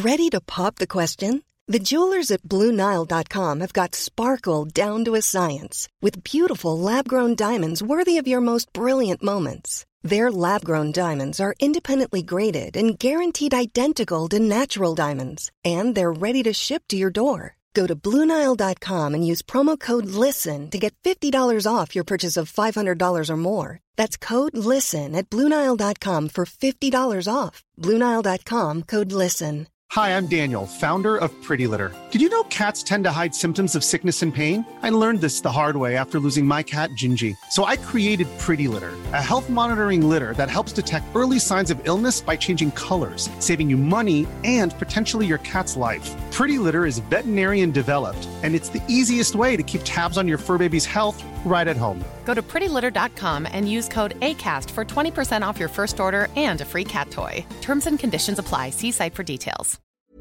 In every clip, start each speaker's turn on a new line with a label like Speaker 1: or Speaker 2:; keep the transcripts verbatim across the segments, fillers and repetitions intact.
Speaker 1: Ready to pop the question? The jewelers at Blue Nile dot com have got sparkle down to a science with beautiful lab-grown diamonds worthy of your most brilliant moments. Their lab-grown diamonds are independently graded and guaranteed identical to natural diamonds, and they're ready to ship to your door. Go to Blue Nile dot com and use promo code LISTEN to get fifty dollars off your purchase of five hundred dollars or more. That's code LISTEN at Blue Nile dot com for fifty dollars off. Blue Nile dot com, code LISTEN.
Speaker 2: Hi, I'm Daniel, founder of Pretty Litter. Did you know cats tend to hide symptoms of sickness and pain? I learned this the hard way after losing my cat, Gingy. So I created Pretty Litter, a health monitoring litter that helps detect early signs of illness by changing colors, saving you money and potentially your cat's life. Pretty Litter is veterinarian developed, and it's the easiest way to keep tabs on your fur baby's health right at home.
Speaker 3: Go to pretty litter dot com and use code ACAST for twenty percent off your first order and a free cat toy. Terms and conditions apply. See site for details.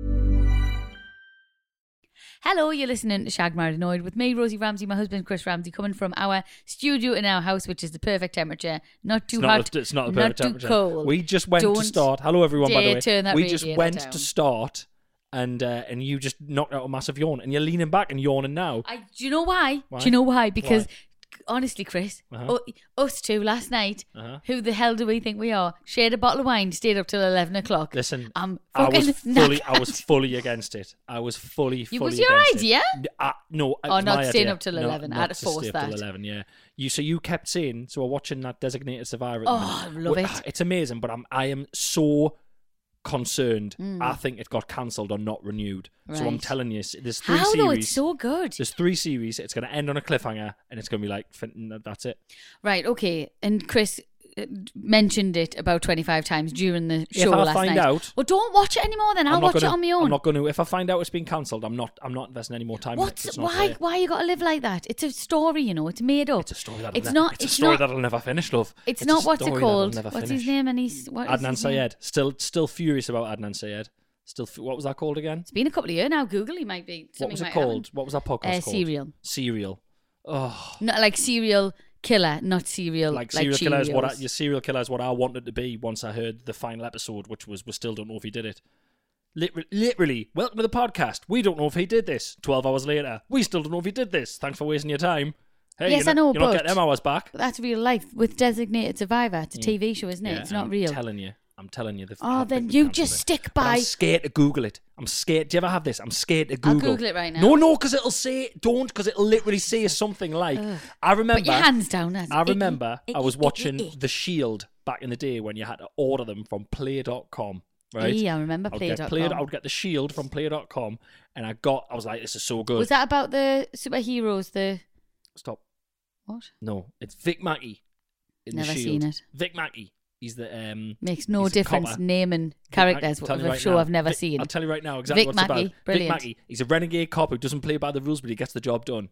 Speaker 4: Hello, you're listening to Shag Married Annoyed with me, Rosie Ramsey, my husband Chris Ramsey, coming from our studio in our house, which is the perfect temperature. Not too
Speaker 5: it's
Speaker 4: hot,
Speaker 5: not a, it's not the perfect
Speaker 4: not
Speaker 5: temperature.
Speaker 4: Too cold.
Speaker 5: We just went
Speaker 4: Don't
Speaker 5: to start. Hello, everyone, by the way.
Speaker 4: turn that
Speaker 5: we just went
Speaker 4: down.
Speaker 5: to start, and uh, and you just knocked out a massive yawn, and you're leaning back and yawning now.
Speaker 4: I, do you know why?
Speaker 5: Why?
Speaker 4: Do you know why? Because...
Speaker 5: Why?
Speaker 4: Honestly, Chris,
Speaker 5: Uh-huh.
Speaker 4: u- us two last night,
Speaker 5: Uh-huh.
Speaker 4: who the hell do we think we are? Shared a bottle of wine, stayed up till eleven o'clock.
Speaker 5: Listen,
Speaker 4: I'm
Speaker 5: I
Speaker 4: fucking
Speaker 5: was fully,
Speaker 4: knackered.
Speaker 5: I was fully against it. I was fully, fully
Speaker 4: You- was your
Speaker 5: against
Speaker 4: idea?
Speaker 5: It. Uh, no, it
Speaker 4: Oh,
Speaker 5: was
Speaker 4: not
Speaker 5: my
Speaker 4: staying
Speaker 5: idea.
Speaker 4: up till
Speaker 5: No,
Speaker 4: eleven. I
Speaker 5: not
Speaker 4: had to
Speaker 5: to
Speaker 4: force
Speaker 5: stay up till
Speaker 4: that.
Speaker 5: eleven. Yeah, you. So you kept saying. So we're watching that Designated Survivor. At the
Speaker 4: Oh,
Speaker 5: minute.
Speaker 4: I love
Speaker 5: Well,
Speaker 4: it.
Speaker 5: It's amazing, but I'm, I am so concerned.
Speaker 4: Mm.
Speaker 5: I think it got cancelled or not renewed. So I'm
Speaker 4: Right.
Speaker 5: telling you, there's three
Speaker 4: How
Speaker 5: series.
Speaker 4: though? It's so good.
Speaker 5: There's three series. It's going to end on a cliffhanger, and it's going to be like, fin- that's it.
Speaker 4: Right, okay. And Chris uh, mentioned it about twenty-five times during the
Speaker 5: If
Speaker 4: show
Speaker 5: I
Speaker 4: last
Speaker 5: find
Speaker 4: night.
Speaker 5: out-
Speaker 4: Well, don't watch it anymore then. I'll
Speaker 5: I'm not
Speaker 4: watch
Speaker 5: gonna,
Speaker 4: it on my own.
Speaker 5: I'm not going to. If I find out it's been cancelled, I'm not. I'm not investing any more time. in it.
Speaker 4: What's
Speaker 5: It's not
Speaker 4: why?
Speaker 5: there.
Speaker 4: Why you got to live like that? It's a story, you know. It's made up.
Speaker 5: It's a story that'll
Speaker 4: It's
Speaker 5: ne-
Speaker 4: not.
Speaker 5: It's a
Speaker 4: it's
Speaker 5: story
Speaker 4: not,
Speaker 5: that'll never finish, love.
Speaker 4: It's,
Speaker 5: It's
Speaker 4: not
Speaker 5: a
Speaker 4: what's it
Speaker 5: story that'll
Speaker 4: called.
Speaker 5: never
Speaker 4: What's
Speaker 5: finish.
Speaker 4: his name? And he's what is
Speaker 5: Adnan
Speaker 4: his name?
Speaker 5: Syed. Still, still furious about Adnan Syed. Still, f- what was that called again?
Speaker 4: It's been a couple of years now. Google, he might be.
Speaker 5: What
Speaker 4: something
Speaker 5: was it
Speaker 4: might
Speaker 5: called?
Speaker 4: happen.
Speaker 5: What was that podcast
Speaker 4: Uh,
Speaker 5: called?
Speaker 4: Serial.
Speaker 5: Serial. Oh,
Speaker 4: Not like serial killer, not serial.
Speaker 5: like serial killer is what I,
Speaker 4: Cheerios.
Speaker 5: your serial killer is what I wanted to be. Once I heard the final episode, which was we still don't know if he did it. Literally, literally, welcome to the podcast. We don't know if he did this. Twelve hours later, we still don't know if he did this. Thanks for wasting your time. Hey,
Speaker 4: Yes,
Speaker 5: you're
Speaker 4: I know,
Speaker 5: not, you're not
Speaker 4: but-
Speaker 5: getting them hours back.
Speaker 4: But that's real life with Designated Survivor. It's a T V show, isn't it?
Speaker 5: Yeah,
Speaker 4: it's not
Speaker 5: I'm
Speaker 4: real.
Speaker 5: telling you. I'm telling you. they've-
Speaker 4: Oh,
Speaker 5: I
Speaker 4: then
Speaker 5: think
Speaker 4: you
Speaker 5: they've
Speaker 4: just
Speaker 5: cancelled
Speaker 4: stick
Speaker 5: it. But
Speaker 4: by-
Speaker 5: I'm scared to Google it. I'm scared. Do you ever have this? I'm scared to
Speaker 4: I'll
Speaker 5: Google.
Speaker 4: Google it right now.
Speaker 5: No, no, because it'll say don't. Because it'll literally say something like. I remember.
Speaker 4: Put your hands down. That's
Speaker 5: I
Speaker 4: icky,
Speaker 5: remember
Speaker 4: icky,
Speaker 5: I was
Speaker 4: icky,
Speaker 5: watching
Speaker 4: icky.
Speaker 5: The Shield back in the day when you had to order them from Play dot com. Right?
Speaker 4: Yeah, I remember
Speaker 5: I would
Speaker 4: Play
Speaker 5: get
Speaker 4: dot
Speaker 5: Play-
Speaker 4: com.
Speaker 5: I would get The Shield from Play dot com, and I got. I was like, this is so good.
Speaker 4: Was that about the superheroes? The
Speaker 5: Stop.
Speaker 4: what?
Speaker 5: No, it's Vic Mackey. In
Speaker 4: Never
Speaker 5: The Shield.
Speaker 4: seen it.
Speaker 5: Vic Mackey. He's the um.
Speaker 4: Makes no
Speaker 5: he's the
Speaker 4: difference
Speaker 5: copper.
Speaker 4: naming
Speaker 5: Vic
Speaker 4: characters
Speaker 5: Mackey, tell
Speaker 4: of
Speaker 5: you
Speaker 4: a
Speaker 5: right
Speaker 4: show
Speaker 5: now.
Speaker 4: I've never
Speaker 5: Vic-
Speaker 4: seen.
Speaker 5: I'll tell you right now exactly
Speaker 4: Vic
Speaker 5: what
Speaker 4: Mackey,
Speaker 5: it's about.
Speaker 4: brilliant.
Speaker 5: Vic Mackey. He's a renegade cop who doesn't play by the rules, but he gets the job done.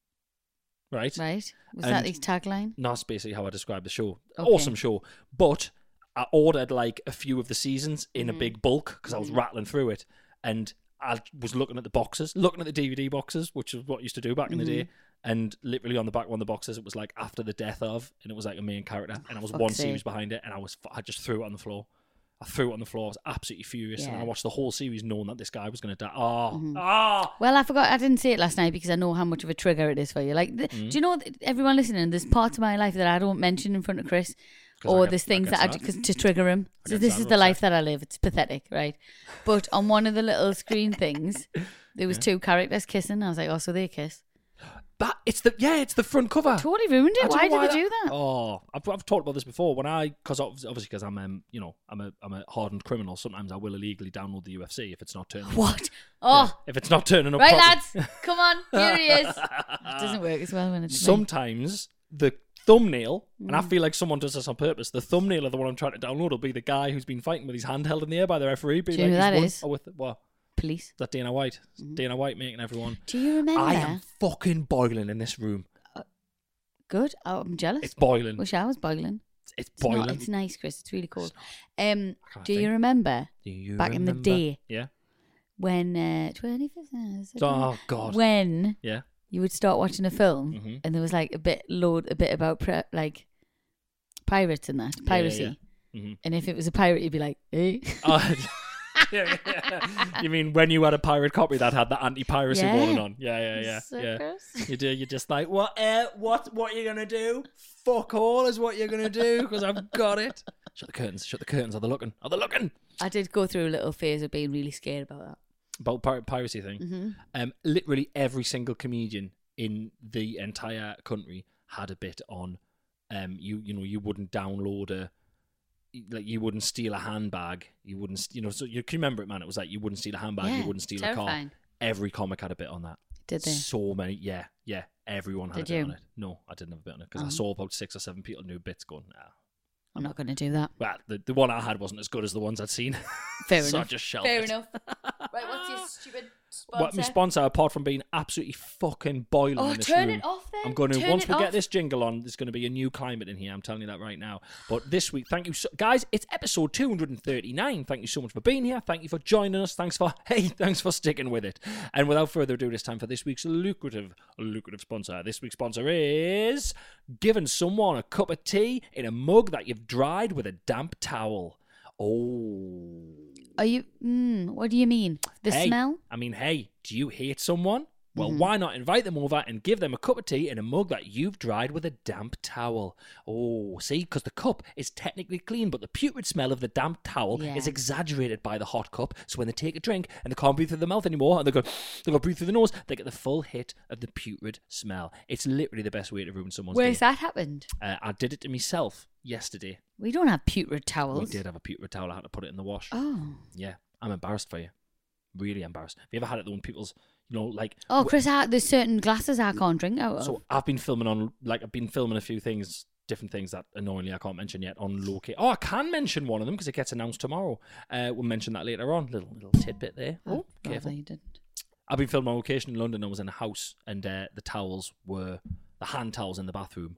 Speaker 5: Right?
Speaker 4: Right? Was
Speaker 5: And-
Speaker 4: that his tagline?
Speaker 5: No, that's basically how I describe the show.
Speaker 4: Okay.
Speaker 5: Awesome show. But I ordered like a few of the seasons in
Speaker 4: Mm-hmm.
Speaker 5: a big bulk because I was rattling through it. And I was looking at the boxes, looking at the D V D boxes, which is what I used to do back in the
Speaker 4: Mm-hmm.
Speaker 5: day. And literally on the back of one of the boxes, it was like after the death of, and it was like a main character. And I was
Speaker 4: Fuck's
Speaker 5: one
Speaker 4: sake.
Speaker 5: series behind it, and I was I just threw it on the floor. I threw it on the floor. I was absolutely furious. And
Speaker 4: Yeah.
Speaker 5: I watched the whole series knowing that this guy was going to die. Oh,
Speaker 4: Mm-hmm.
Speaker 5: ah.
Speaker 4: Well, I forgot. I didn't say it last night because I know how much of a trigger it is for you. Like, th-
Speaker 5: Mm-hmm.
Speaker 4: do you know, th- everyone listening, there's parts of my life that I don't mention in front of Chris,
Speaker 5: 'Cause I
Speaker 4: or
Speaker 5: get-
Speaker 4: there's
Speaker 5: I
Speaker 4: things
Speaker 5: get
Speaker 4: that I
Speaker 5: sad.
Speaker 4: do, cause, to trigger him.
Speaker 5: I
Speaker 4: So
Speaker 5: get
Speaker 4: this
Speaker 5: sad
Speaker 4: is
Speaker 5: and
Speaker 4: the life
Speaker 5: upset.
Speaker 4: that I live. It's pathetic, right? But on one of the little screen things, there was two characters kissing. I was like, oh, so they kiss.
Speaker 5: That, it's the, yeah, it's the front cover.
Speaker 4: Totally ruined
Speaker 5: I
Speaker 4: it.
Speaker 5: don't
Speaker 4: Why
Speaker 5: know
Speaker 4: did they do that?
Speaker 5: Oh, I've, I've talked about this before. When I, because obviously, because I'm, um, you know, I'm a, I'm a hardened criminal. Sometimes I will illegally download the U F C if it's not turning.
Speaker 4: What? Oh,
Speaker 5: If it's not turning up.
Speaker 4: right,
Speaker 5: properly.
Speaker 4: lads. Come on. Here he is. It doesn't work as well when it's me.
Speaker 5: Sometimes the thumbnail, and
Speaker 4: Mm.
Speaker 5: I feel like someone does this on purpose. The thumbnail of the one I'm trying to download will be the guy who's been fighting with his hand held in the air by the referee. Being
Speaker 4: Do you
Speaker 5: like,
Speaker 4: know who
Speaker 5: he's
Speaker 4: that
Speaker 5: won.
Speaker 4: is?
Speaker 5: Oh, with what?
Speaker 4: Police.
Speaker 5: Is that Dana White? Dana White making everyone.
Speaker 4: Do you remember?
Speaker 5: I am fucking boiling in this room.
Speaker 4: Good. Oh, I'm jealous.
Speaker 5: It's boiling.
Speaker 4: Wish I was boiling.
Speaker 5: It's
Speaker 4: It's, not,
Speaker 5: boiling.
Speaker 4: it's nice, Chris. It's really cold. Um,
Speaker 5: I can't
Speaker 4: do you
Speaker 5: think.
Speaker 4: remember
Speaker 5: Do you
Speaker 4: back in the
Speaker 5: remember?
Speaker 4: day
Speaker 5: Yeah.
Speaker 4: when uh, twenty-fifth?
Speaker 5: Oh God.
Speaker 4: When
Speaker 5: Yeah.
Speaker 4: you would start watching a film
Speaker 5: Mhm.
Speaker 4: and there was like a bit load, a bit about pre- like pirates and that piracy.
Speaker 5: yeah. Mhm.
Speaker 4: And if it was a pirate, you'd be like, "Eh."
Speaker 5: Oh, yeah, yeah. You mean when you had a pirate copy that had the anti-piracy
Speaker 4: Yeah.
Speaker 5: warning on? Yeah, yeah, yeah,
Speaker 4: Suckers.
Speaker 5: yeah. You do. You're just like, what? Uh, what? What are you gonna do? Fuck all is what you're gonna do because I've got it. Shut the curtains. Shut the curtains. Are they looking? Are they looking?
Speaker 4: I did go through a little phase of being really scared about that.
Speaker 5: About pir- piracy thing.
Speaker 4: Mm-hmm.
Speaker 5: Um, literally every single comedian in the entire country had a bit on. Um, you you know you wouldn't download a. Like you wouldn't steal a handbag, you wouldn't, you know. So you can remember it, man. It was like you wouldn't steal a handbag,
Speaker 4: Yeah,
Speaker 5: you wouldn't steal
Speaker 4: terrifying.
Speaker 5: a car. Every comic had a bit on that.
Speaker 4: Did they?
Speaker 5: So many, yeah, yeah. Everyone had
Speaker 4: Did
Speaker 5: a bit
Speaker 4: you?
Speaker 5: on it. No, I didn't have a bit on it because
Speaker 4: Oh.
Speaker 5: I saw about six or seven people new bits going. Nah.
Speaker 4: I'm not going to do that.
Speaker 5: Well, the the one I had wasn't as good as the ones I'd seen.
Speaker 4: Fair
Speaker 5: so
Speaker 4: enough.
Speaker 5: I just shelved
Speaker 4: Fair
Speaker 5: it.
Speaker 4: enough. Right, what's your stupid sponsor?
Speaker 5: What my sponsor, apart from being absolutely fucking boiling
Speaker 4: Oh,
Speaker 5: in this
Speaker 4: turn
Speaker 5: room,
Speaker 4: it off then.
Speaker 5: I'm going to
Speaker 4: Turn
Speaker 5: once
Speaker 4: it
Speaker 5: we
Speaker 4: off.
Speaker 5: get this jingle on, there's going to be a new climate in here. I'm telling you that right now. But this week, thank you, so, guys. It's episode two hundred thirty-nine. Thank you so much for being here. Thank you for joining us. Thanks for hey, thanks for sticking with it. And without further ado, it's time for this week's lucrative, lucrative sponsor. This week's sponsor is giving someone a cup of tea in a mug that you've dried with a damp towel. Oh.
Speaker 4: Are you? Mm, what do you mean? The
Speaker 5: Hey,
Speaker 4: smell?
Speaker 5: I mean, hey, do you hate someone? Well,
Speaker 4: Mm-hmm.
Speaker 5: why not invite them over and give them a cup of tea in a mug that you've dried with a damp towel? Oh, see, because the cup is technically clean, but the putrid smell of the damp towel
Speaker 4: Yeah.
Speaker 5: is exaggerated by the hot cup. So when they take a drink and they can't breathe through the mouth anymore, and they go, they go breathe through the nose, they get the full hit of the putrid smell. It's literally the best way to ruin someone's
Speaker 4: Where's
Speaker 5: day.
Speaker 4: that happened?
Speaker 5: Uh, I did it to myself yesterday.
Speaker 4: We don't have putrid
Speaker 5: We
Speaker 4: towels.
Speaker 5: did have a putrid towel. I had to put it in the wash.
Speaker 4: Oh.
Speaker 5: Yeah, I'm embarrassed for you. Really embarrassed. Have you ever had it though when people's, you know, like...
Speaker 4: Oh, Chris, I, there's certain glasses I can't drink out of.
Speaker 5: So I've been filming on, like, I've been filming a few things, different things that annoyingly I can't mention yet on location. Oh, I can mention one of them because it gets announced tomorrow. Uh, we'll mention that later on. Little little tidbit there. Oh,
Speaker 4: Oh,
Speaker 5: careful.
Speaker 4: no, you didn't.
Speaker 5: I've been filming on location in London. I was in a house and uh, the towels were, the hand towels in the bathroom.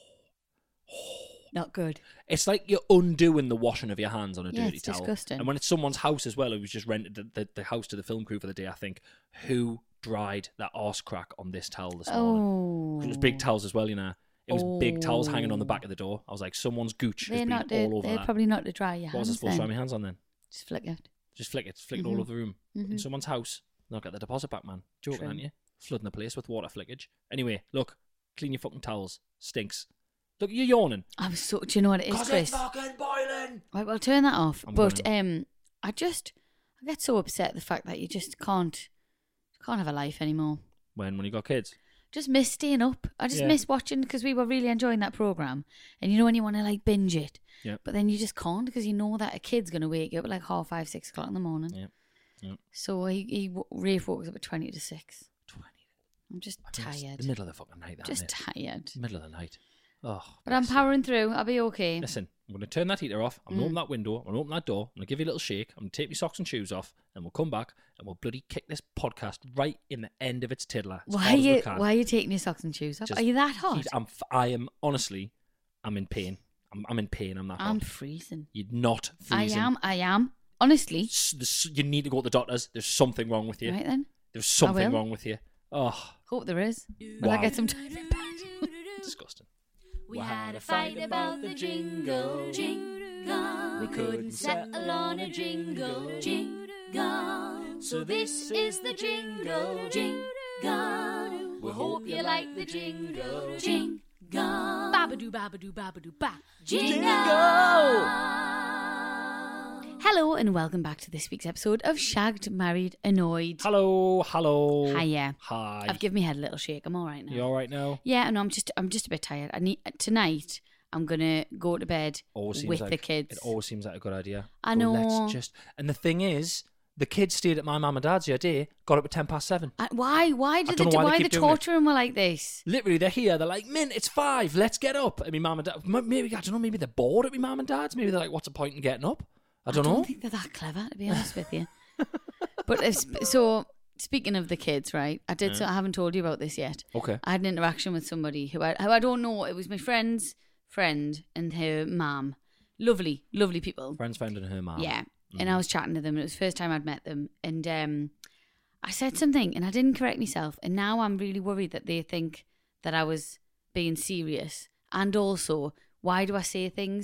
Speaker 4: Not good.
Speaker 5: It's like you're undoing the washing of your hands on a
Speaker 4: Yeah,
Speaker 5: dirty
Speaker 4: it's
Speaker 5: towel.
Speaker 4: disgusting.
Speaker 5: And when it's someone's house as well, who's just rented the, the, the house to the film crew for the day, I think, who dried that arse crack on this towel this morning?
Speaker 4: Oh.
Speaker 5: 'Cause it was big towels as well, you know. It was big towels hanging on the
Speaker 4: Oh.
Speaker 5: back of the door. I was like, someone's gooch has
Speaker 4: They're
Speaker 5: been
Speaker 4: not to,
Speaker 5: all over
Speaker 4: they're
Speaker 5: that.
Speaker 4: probably not to dry your
Speaker 5: What was I
Speaker 4: hands
Speaker 5: supposed to dry
Speaker 4: then.
Speaker 5: my hands on then?
Speaker 4: Just flick it.
Speaker 5: Just flick it, flick it
Speaker 4: Mhm.
Speaker 5: all over the room. In
Speaker 4: Mhm.
Speaker 5: someone's house. Not get the deposit back, man. Joking,
Speaker 4: True.
Speaker 5: aren't you? Flooding the place with water flickage. Anyway, look, clean your fucking towels. Stinks. Look, you're yawning.
Speaker 4: I'm so. Do you know what it is,
Speaker 5: Cause
Speaker 4: Chris?
Speaker 5: it's fucking boiling.
Speaker 4: Right, well, turn that off.
Speaker 5: I'm
Speaker 4: but
Speaker 5: gonna.
Speaker 4: um, I just I get so upset at the fact that you just can't can't have a life anymore.
Speaker 5: When when you got kids.
Speaker 4: Just miss staying up. I just
Speaker 5: Yeah.
Speaker 4: miss watching because we were really enjoying that program. And you know when you want to like binge it,
Speaker 5: Yep.
Speaker 4: but then you just can't because you know that a kid's gonna wake you up at like half five, six o'clock in the morning.
Speaker 5: Yep. Yep.
Speaker 4: So he he w- Rafe woke us up at twenty to six.
Speaker 5: Twenty.
Speaker 4: I'm just
Speaker 5: I mean, it's
Speaker 4: tired.
Speaker 5: The middle of the fucking night. That,
Speaker 4: Just
Speaker 5: isn't it?
Speaker 4: tired.
Speaker 5: Middle of the night. Oh.
Speaker 4: But I'm
Speaker 5: bless you.
Speaker 4: powering through. I'll be okay.
Speaker 5: Listen, I'm going to turn that heater off. I'm going
Speaker 4: Mm.
Speaker 5: to open that window. I'm going to open that door. I'm going to give you a little shake. I'm going to take my socks and shoes off. And we'll come back and we'll bloody kick this podcast right in the end of its tiddler. as
Speaker 4: Why
Speaker 5: hard
Speaker 4: are
Speaker 5: as we
Speaker 4: you
Speaker 5: can.
Speaker 4: Why are you taking your socks and shoes off?
Speaker 5: Just
Speaker 4: Are you that hot?
Speaker 5: Heat- I'm, f- I am, honestly, I'm in pain. I'm, I'm in pain. I'm not
Speaker 4: I'm
Speaker 5: hot.
Speaker 4: freezing.
Speaker 5: You're not freezing.
Speaker 4: I am. I am. Honestly.
Speaker 5: S- this- You need to go to the doctors. There's something wrong with you.
Speaker 4: Right then.
Speaker 5: There's something
Speaker 4: will.
Speaker 5: wrong with you. Oh,
Speaker 4: Hope there is. Will I
Speaker 5: Wow.
Speaker 4: get some time?
Speaker 5: disgusting.
Speaker 6: We had a fight about the jingle, jingle. We couldn't settle on a jingle, jingle. So this is the jingle, jingle. We hope you like the jingle, jingle.
Speaker 4: Babadoo, babadoo, babadoo, ba.
Speaker 6: Jingle.
Speaker 4: Hello and welcome back to this week's episode of Shagged, Married, Annoyed.
Speaker 5: Hello, hello.
Speaker 4: Hiya.
Speaker 5: Hi.
Speaker 4: I've given my head a little shake. I'm all right now.
Speaker 5: You all right now?
Speaker 4: Yeah, no, I'm just, I'm just a bit tired. I need tonight. I'm gonna go to bed
Speaker 5: Always seems
Speaker 4: with
Speaker 5: like,
Speaker 4: the kids.
Speaker 5: It always seems like a good idea.
Speaker 4: I
Speaker 5: But
Speaker 4: know.
Speaker 5: Let's just. And the thing is, the kids stayed at my mum and dad's the other day. Got up at ten past seven.
Speaker 4: Uh, why? Why did they?
Speaker 5: don't know
Speaker 4: Do,
Speaker 5: why they
Speaker 4: why
Speaker 5: keep
Speaker 4: they
Speaker 5: doing it.
Speaker 4: torturing me like this?
Speaker 5: Literally, they're here. They're like, "Mint, it's five. Let's get up." And my mum and dad. m- Maybe I don't know. Maybe they're bored at my mum and dad's. Maybe they're like, "What's the point in getting up?" I don't
Speaker 4: I
Speaker 5: know.
Speaker 4: don't think they're that clever, to be honest with you. But if, so, speaking of the kids, right? I did. So I haven't told you about this yet.
Speaker 5: Okay.
Speaker 4: I had an interaction with somebody who I, who I don't know. It was my friend's friend and her mum. Lovely, lovely people.
Speaker 5: Friends found in her mum.
Speaker 4: Yeah. And I was chatting to them. It was the first time I'd met them. And um, I said something and I didn't correct myself. And now I'm really worried that they think that I was being serious. And also, why do I say things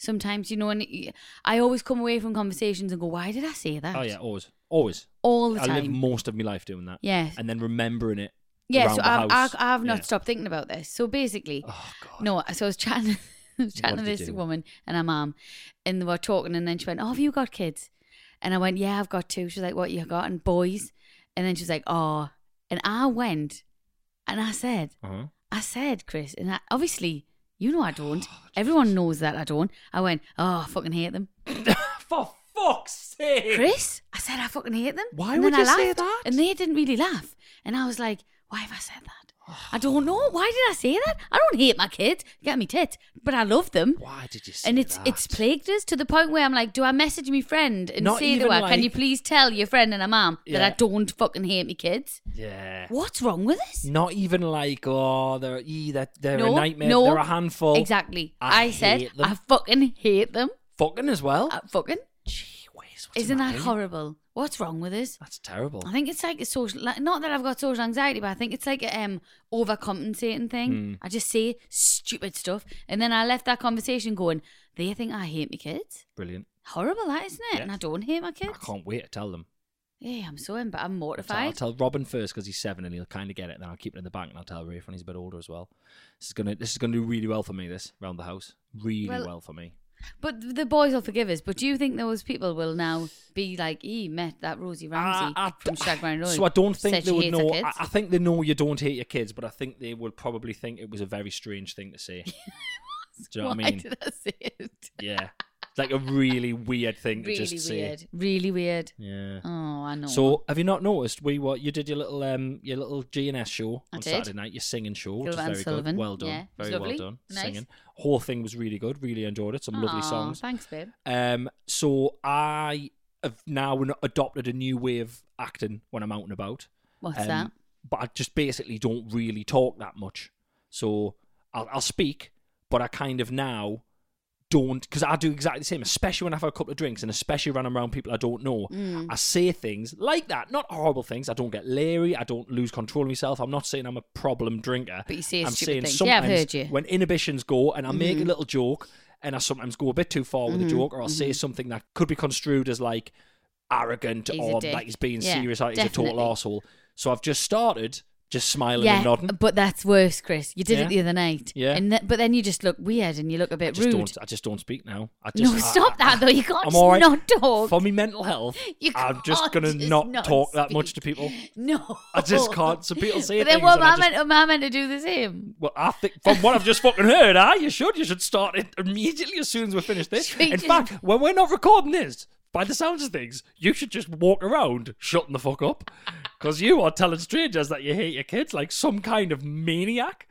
Speaker 4: Sometimes, you know, and I always come away from conversations and go, why did I say that?
Speaker 5: Oh yeah, always, always.
Speaker 4: All the
Speaker 5: I
Speaker 4: time.
Speaker 5: live most of my life doing that.
Speaker 4: Yes.
Speaker 5: And then remembering it.
Speaker 4: Yeah,
Speaker 5: around
Speaker 4: so
Speaker 5: the
Speaker 4: I've,
Speaker 5: house.
Speaker 4: I've, I've not
Speaker 5: Yeah.
Speaker 4: stopped thinking about this. So basically,
Speaker 5: Oh god.
Speaker 4: no, so I was chatting, I was chatting
Speaker 5: What
Speaker 4: to
Speaker 5: did
Speaker 4: this
Speaker 5: you do?
Speaker 4: woman and her mum, and they were talking, and then she went, oh, have you got kids? And I went, yeah, I've got two. She was like, what you got? And boys. And then she was like, oh. And I went, and I said,
Speaker 5: Uh-huh.
Speaker 4: I said, Chris, and I, obviously, you know I don't. Everyone knows that I don't. I went, oh, I fucking hate them.
Speaker 5: For fuck's sake.
Speaker 4: Chris, I said I fucking hate them.
Speaker 5: Why
Speaker 4: And
Speaker 5: would
Speaker 4: then
Speaker 5: you
Speaker 4: I
Speaker 5: say
Speaker 4: laughed,
Speaker 5: that?
Speaker 4: And they didn't really laugh. And I was like, why have I said that? I don't know. Why did I say that? I don't hate my kids. Get me tits. But I love them.
Speaker 5: Why did you say
Speaker 4: And it's
Speaker 5: that?
Speaker 4: it's plagued us to the point where I'm like, do I message my friend and
Speaker 5: Not
Speaker 4: say to
Speaker 5: even
Speaker 4: her, can
Speaker 5: like-
Speaker 4: you please tell your friend and her mum that
Speaker 5: Yeah.
Speaker 4: I don't fucking hate my kids?
Speaker 5: Yeah.
Speaker 4: What's wrong with us?
Speaker 5: Not even like, oh, they're, ee, they're, they're
Speaker 4: No,
Speaker 5: a nightmare.
Speaker 4: no.
Speaker 5: They're a handful.
Speaker 4: Exactly.
Speaker 5: I
Speaker 4: I, said,
Speaker 5: hate them.
Speaker 4: I fucking hate them.
Speaker 5: Fucking as well.
Speaker 4: I fucking.
Speaker 5: Gee whiz, what's
Speaker 4: Isn't
Speaker 5: the
Speaker 4: that
Speaker 5: matter?
Speaker 4: horrible? What's wrong with us?
Speaker 5: That's terrible.
Speaker 4: I think it's like a social, like, not that I've got social anxiety, but I think it's like a um, overcompensating thing.
Speaker 5: Hmm.
Speaker 4: I just say stupid stuff. And then I left that conversation going, they think I hate my kids.
Speaker 5: Brilliant.
Speaker 4: Horrible, that, isn't it?
Speaker 5: Yeah.
Speaker 4: And I don't hate my kids.
Speaker 5: I can't wait to tell them.
Speaker 4: Yeah, I'm so, em- I'm
Speaker 5: I'll tell, I'll
Speaker 4: mortified.
Speaker 5: tell Robin first because he's seven and he'll kind of get it. Then I'll keep it in the bank and I'll tell Rafe when he's a bit older as well. This is gonna this is gonna do really well for me. This around the house, really well,
Speaker 4: Well,
Speaker 5: for me.
Speaker 4: But the boys will forgive us. But do you think those people will now be like, he met that Rosie Ramsey
Speaker 5: I- I-
Speaker 4: from Shagmar Road?
Speaker 5: So I don't think
Speaker 4: said
Speaker 5: they
Speaker 4: she
Speaker 5: would
Speaker 4: hates her
Speaker 5: know.
Speaker 4: kids?
Speaker 5: I, I think they know you don't hate your kids, but I think they would probably think it was a very strange thing to say. Do you know what
Speaker 4: Why
Speaker 5: I mean?
Speaker 4: did I say it?
Speaker 5: Yeah, it's like a really weird thing to
Speaker 4: Really
Speaker 5: just say.
Speaker 4: weird. Really weird.
Speaker 5: Yeah.
Speaker 4: Oh, I know.
Speaker 5: So have you not noticed we what you did your little um your little G N S show
Speaker 4: I
Speaker 5: on
Speaker 4: did.
Speaker 5: Saturday night, your singing show, which is
Speaker 4: Gilbert and
Speaker 5: very
Speaker 4: Sullivan.
Speaker 5: good. Well done.
Speaker 4: Yeah, it was
Speaker 5: Very well
Speaker 4: lovely.
Speaker 5: done.
Speaker 4: Nice.
Speaker 5: Singing. Whole thing was really good. Really enjoyed it. Some lovely
Speaker 4: Aw,
Speaker 5: songs.
Speaker 4: Thanks, babe.
Speaker 5: Um so I have now adopted a new way of acting when I'm out and about.
Speaker 4: What's
Speaker 5: Um,
Speaker 4: that?
Speaker 5: But I just basically don't really talk that much. So I'll, I'll speak, but I kind of now don't, because I do exactly the same, especially when I've had a couple of drinks and especially when I'm around people I don't know.
Speaker 4: Mm.
Speaker 5: I say things like that, not horrible things. I don't get leery. I don't lose control of myself. I'm not saying I'm a problem drinker.
Speaker 4: But you say
Speaker 5: I'm
Speaker 4: stupid
Speaker 5: saying
Speaker 4: things.
Speaker 5: sometimes
Speaker 4: Yeah, I've heard you.
Speaker 5: when inhibitions go and I make
Speaker 4: Mm-hmm.
Speaker 5: a little joke and I sometimes go a bit too far with a joke, or I'll say something that could be construed as like arrogant
Speaker 4: He's a
Speaker 5: or
Speaker 4: dick.
Speaker 5: like he's being
Speaker 4: Yeah,
Speaker 5: serious, like he's a total
Speaker 4: definitely.
Speaker 5: arsehole. So I've just started just smiling
Speaker 4: Yeah,
Speaker 5: and nodding.
Speaker 4: but that's worse, Chris. You did
Speaker 5: Yeah.
Speaker 4: it the other night.
Speaker 5: Yeah.
Speaker 4: And th- but then you just look weird and you look a
Speaker 5: I
Speaker 4: bit
Speaker 5: just
Speaker 4: rude.
Speaker 5: don't. I just don't speak now. I just,
Speaker 4: No,
Speaker 5: I-
Speaker 4: stop
Speaker 5: I-
Speaker 4: that though. You can't
Speaker 5: I'm
Speaker 4: just
Speaker 5: all right.
Speaker 4: not talk.
Speaker 5: For me mental health,
Speaker 4: You
Speaker 5: I'm just
Speaker 4: can't
Speaker 5: gonna
Speaker 4: just
Speaker 5: not,
Speaker 4: not
Speaker 5: talk that much to
Speaker 4: speak.
Speaker 5: people.
Speaker 4: No.
Speaker 5: I just can't. So people say
Speaker 4: But then
Speaker 5: things
Speaker 4: what
Speaker 5: and
Speaker 4: am
Speaker 5: I
Speaker 4: I,
Speaker 5: just-
Speaker 4: meant, am I meant to do the same?
Speaker 5: Well, I think from what I've just fucking heard, ah, you should. You should start it immediately as soon as we finish this.
Speaker 4: Should we
Speaker 5: In
Speaker 4: just-
Speaker 5: fact, when we're not recording this, by the sounds of things, you should just walk around shutting the fuck up. Because you are telling strangers that you hate your kids like some kind of maniac.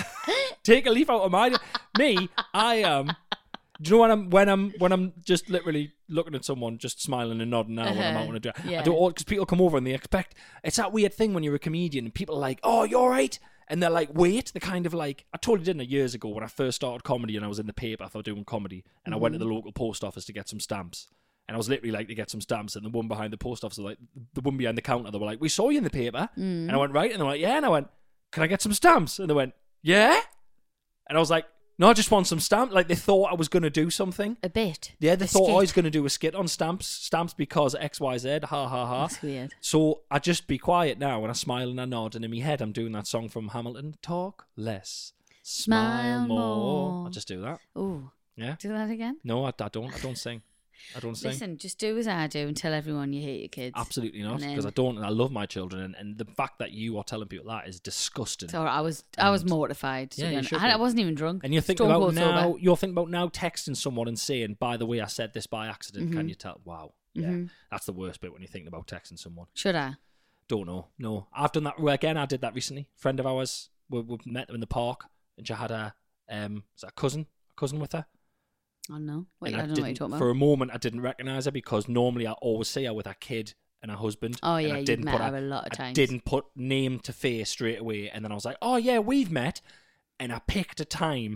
Speaker 5: Take a leaf out of my... Me, I am... Do you know when I'm when I'm when I'm just literally looking at someone, just smiling and nodding now when I'm out on a do
Speaker 4: Yeah.
Speaker 5: I do it all because people come over and they expect it's that weird thing when you're a comedian and people are like, "Oh, you're right," and they're like, "Wait," they're kind of like, I totally didn't years ago when I first started comedy and I was in the paper for doing comedy and I went to the local post office to get some stamps. And I was literally like to get some stamps, and the one behind the post office, was like the one behind the counter, they were like, "We saw you in the paper," and I went, "Right," and they were like, "Yeah," and I went, "Can I get some stamps?" And they went, "Yeah," and I was like, "No, I just want some stamps." Like they thought I was going to do something.
Speaker 4: A bit.
Speaker 5: Yeah, they
Speaker 4: A
Speaker 5: thought I was
Speaker 4: skit.
Speaker 5: going to do a skit on stamps, stamps because X, Y, Z, ha ha ha.
Speaker 4: That's weird.
Speaker 5: So I just be quiet now, and I smile and I nod, and in my head I'm doing that song from Hamilton: "Talk less, smile,
Speaker 4: Smile
Speaker 5: more."
Speaker 4: more.
Speaker 5: I just do that.
Speaker 4: Ooh.
Speaker 5: Yeah.
Speaker 4: Do that again?
Speaker 5: No, I, I don't. I don't sing. I don't sing.
Speaker 4: Listen, just do as I do and tell everyone you hate your kids.
Speaker 5: Absolutely not,
Speaker 4: And
Speaker 5: because
Speaker 4: then-
Speaker 5: I don't, and I love my children, and, and the fact that you are telling people that is disgusting.
Speaker 4: So I was, I was mortified. To
Speaker 5: Yeah,
Speaker 4: be
Speaker 5: you
Speaker 4: honest.
Speaker 5: should
Speaker 4: I, I
Speaker 5: be.
Speaker 4: wasn't even drunk.
Speaker 5: And you're thinking
Speaker 4: Stone
Speaker 5: about
Speaker 4: cold
Speaker 5: now.
Speaker 4: sober.
Speaker 5: You're thinking about now texting someone and saying, "By the way, I said this by accident."
Speaker 4: Mm-hmm.
Speaker 5: Can you tell? Wow, yeah, that's the worst bit when you're thinking about texting someone.
Speaker 4: Should I?
Speaker 5: Don't know. No, I've done that well, again. I did that recently. A friend of ours, we, we met them in the park, and she had a um, is that a cousin, a cousin with her.
Speaker 4: Oh no. Wait,
Speaker 5: And
Speaker 4: I don't know what you're talking
Speaker 5: For
Speaker 4: about.
Speaker 5: a moment, I didn't recognise her because normally I always see her with her kid and her husband.
Speaker 4: Oh,
Speaker 5: and
Speaker 4: yeah,
Speaker 5: I
Speaker 4: you've
Speaker 5: didn't
Speaker 4: met
Speaker 5: put
Speaker 4: her a lot of
Speaker 5: I
Speaker 4: times.
Speaker 5: didn't put name to face straight away, and then I was like, "Oh yeah, we've met," and I picked a time,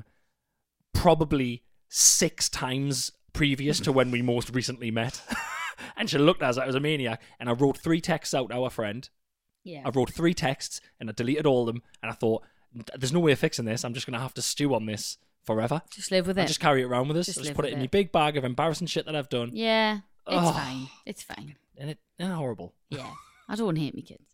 Speaker 5: probably six times previous to when we most recently met, and she looked at us like I was a maniac, and I wrote three texts out to our friend.
Speaker 4: Yeah.
Speaker 5: I wrote three texts and I deleted all of them, and I thought, "There's no way of fixing this. I'm just going to have to stew on this forever.
Speaker 4: Just live with
Speaker 5: I
Speaker 4: it.
Speaker 5: just carry it around with us.
Speaker 4: Just
Speaker 5: I just
Speaker 4: live
Speaker 5: put it
Speaker 4: with
Speaker 5: in
Speaker 4: it.
Speaker 5: my big bag of embarrassing shit that I've done.
Speaker 4: Yeah, it's
Speaker 5: Oh.
Speaker 4: fine. It's fine.
Speaker 5: And it, it's horrible.
Speaker 4: Yeah, I don't hate me kids.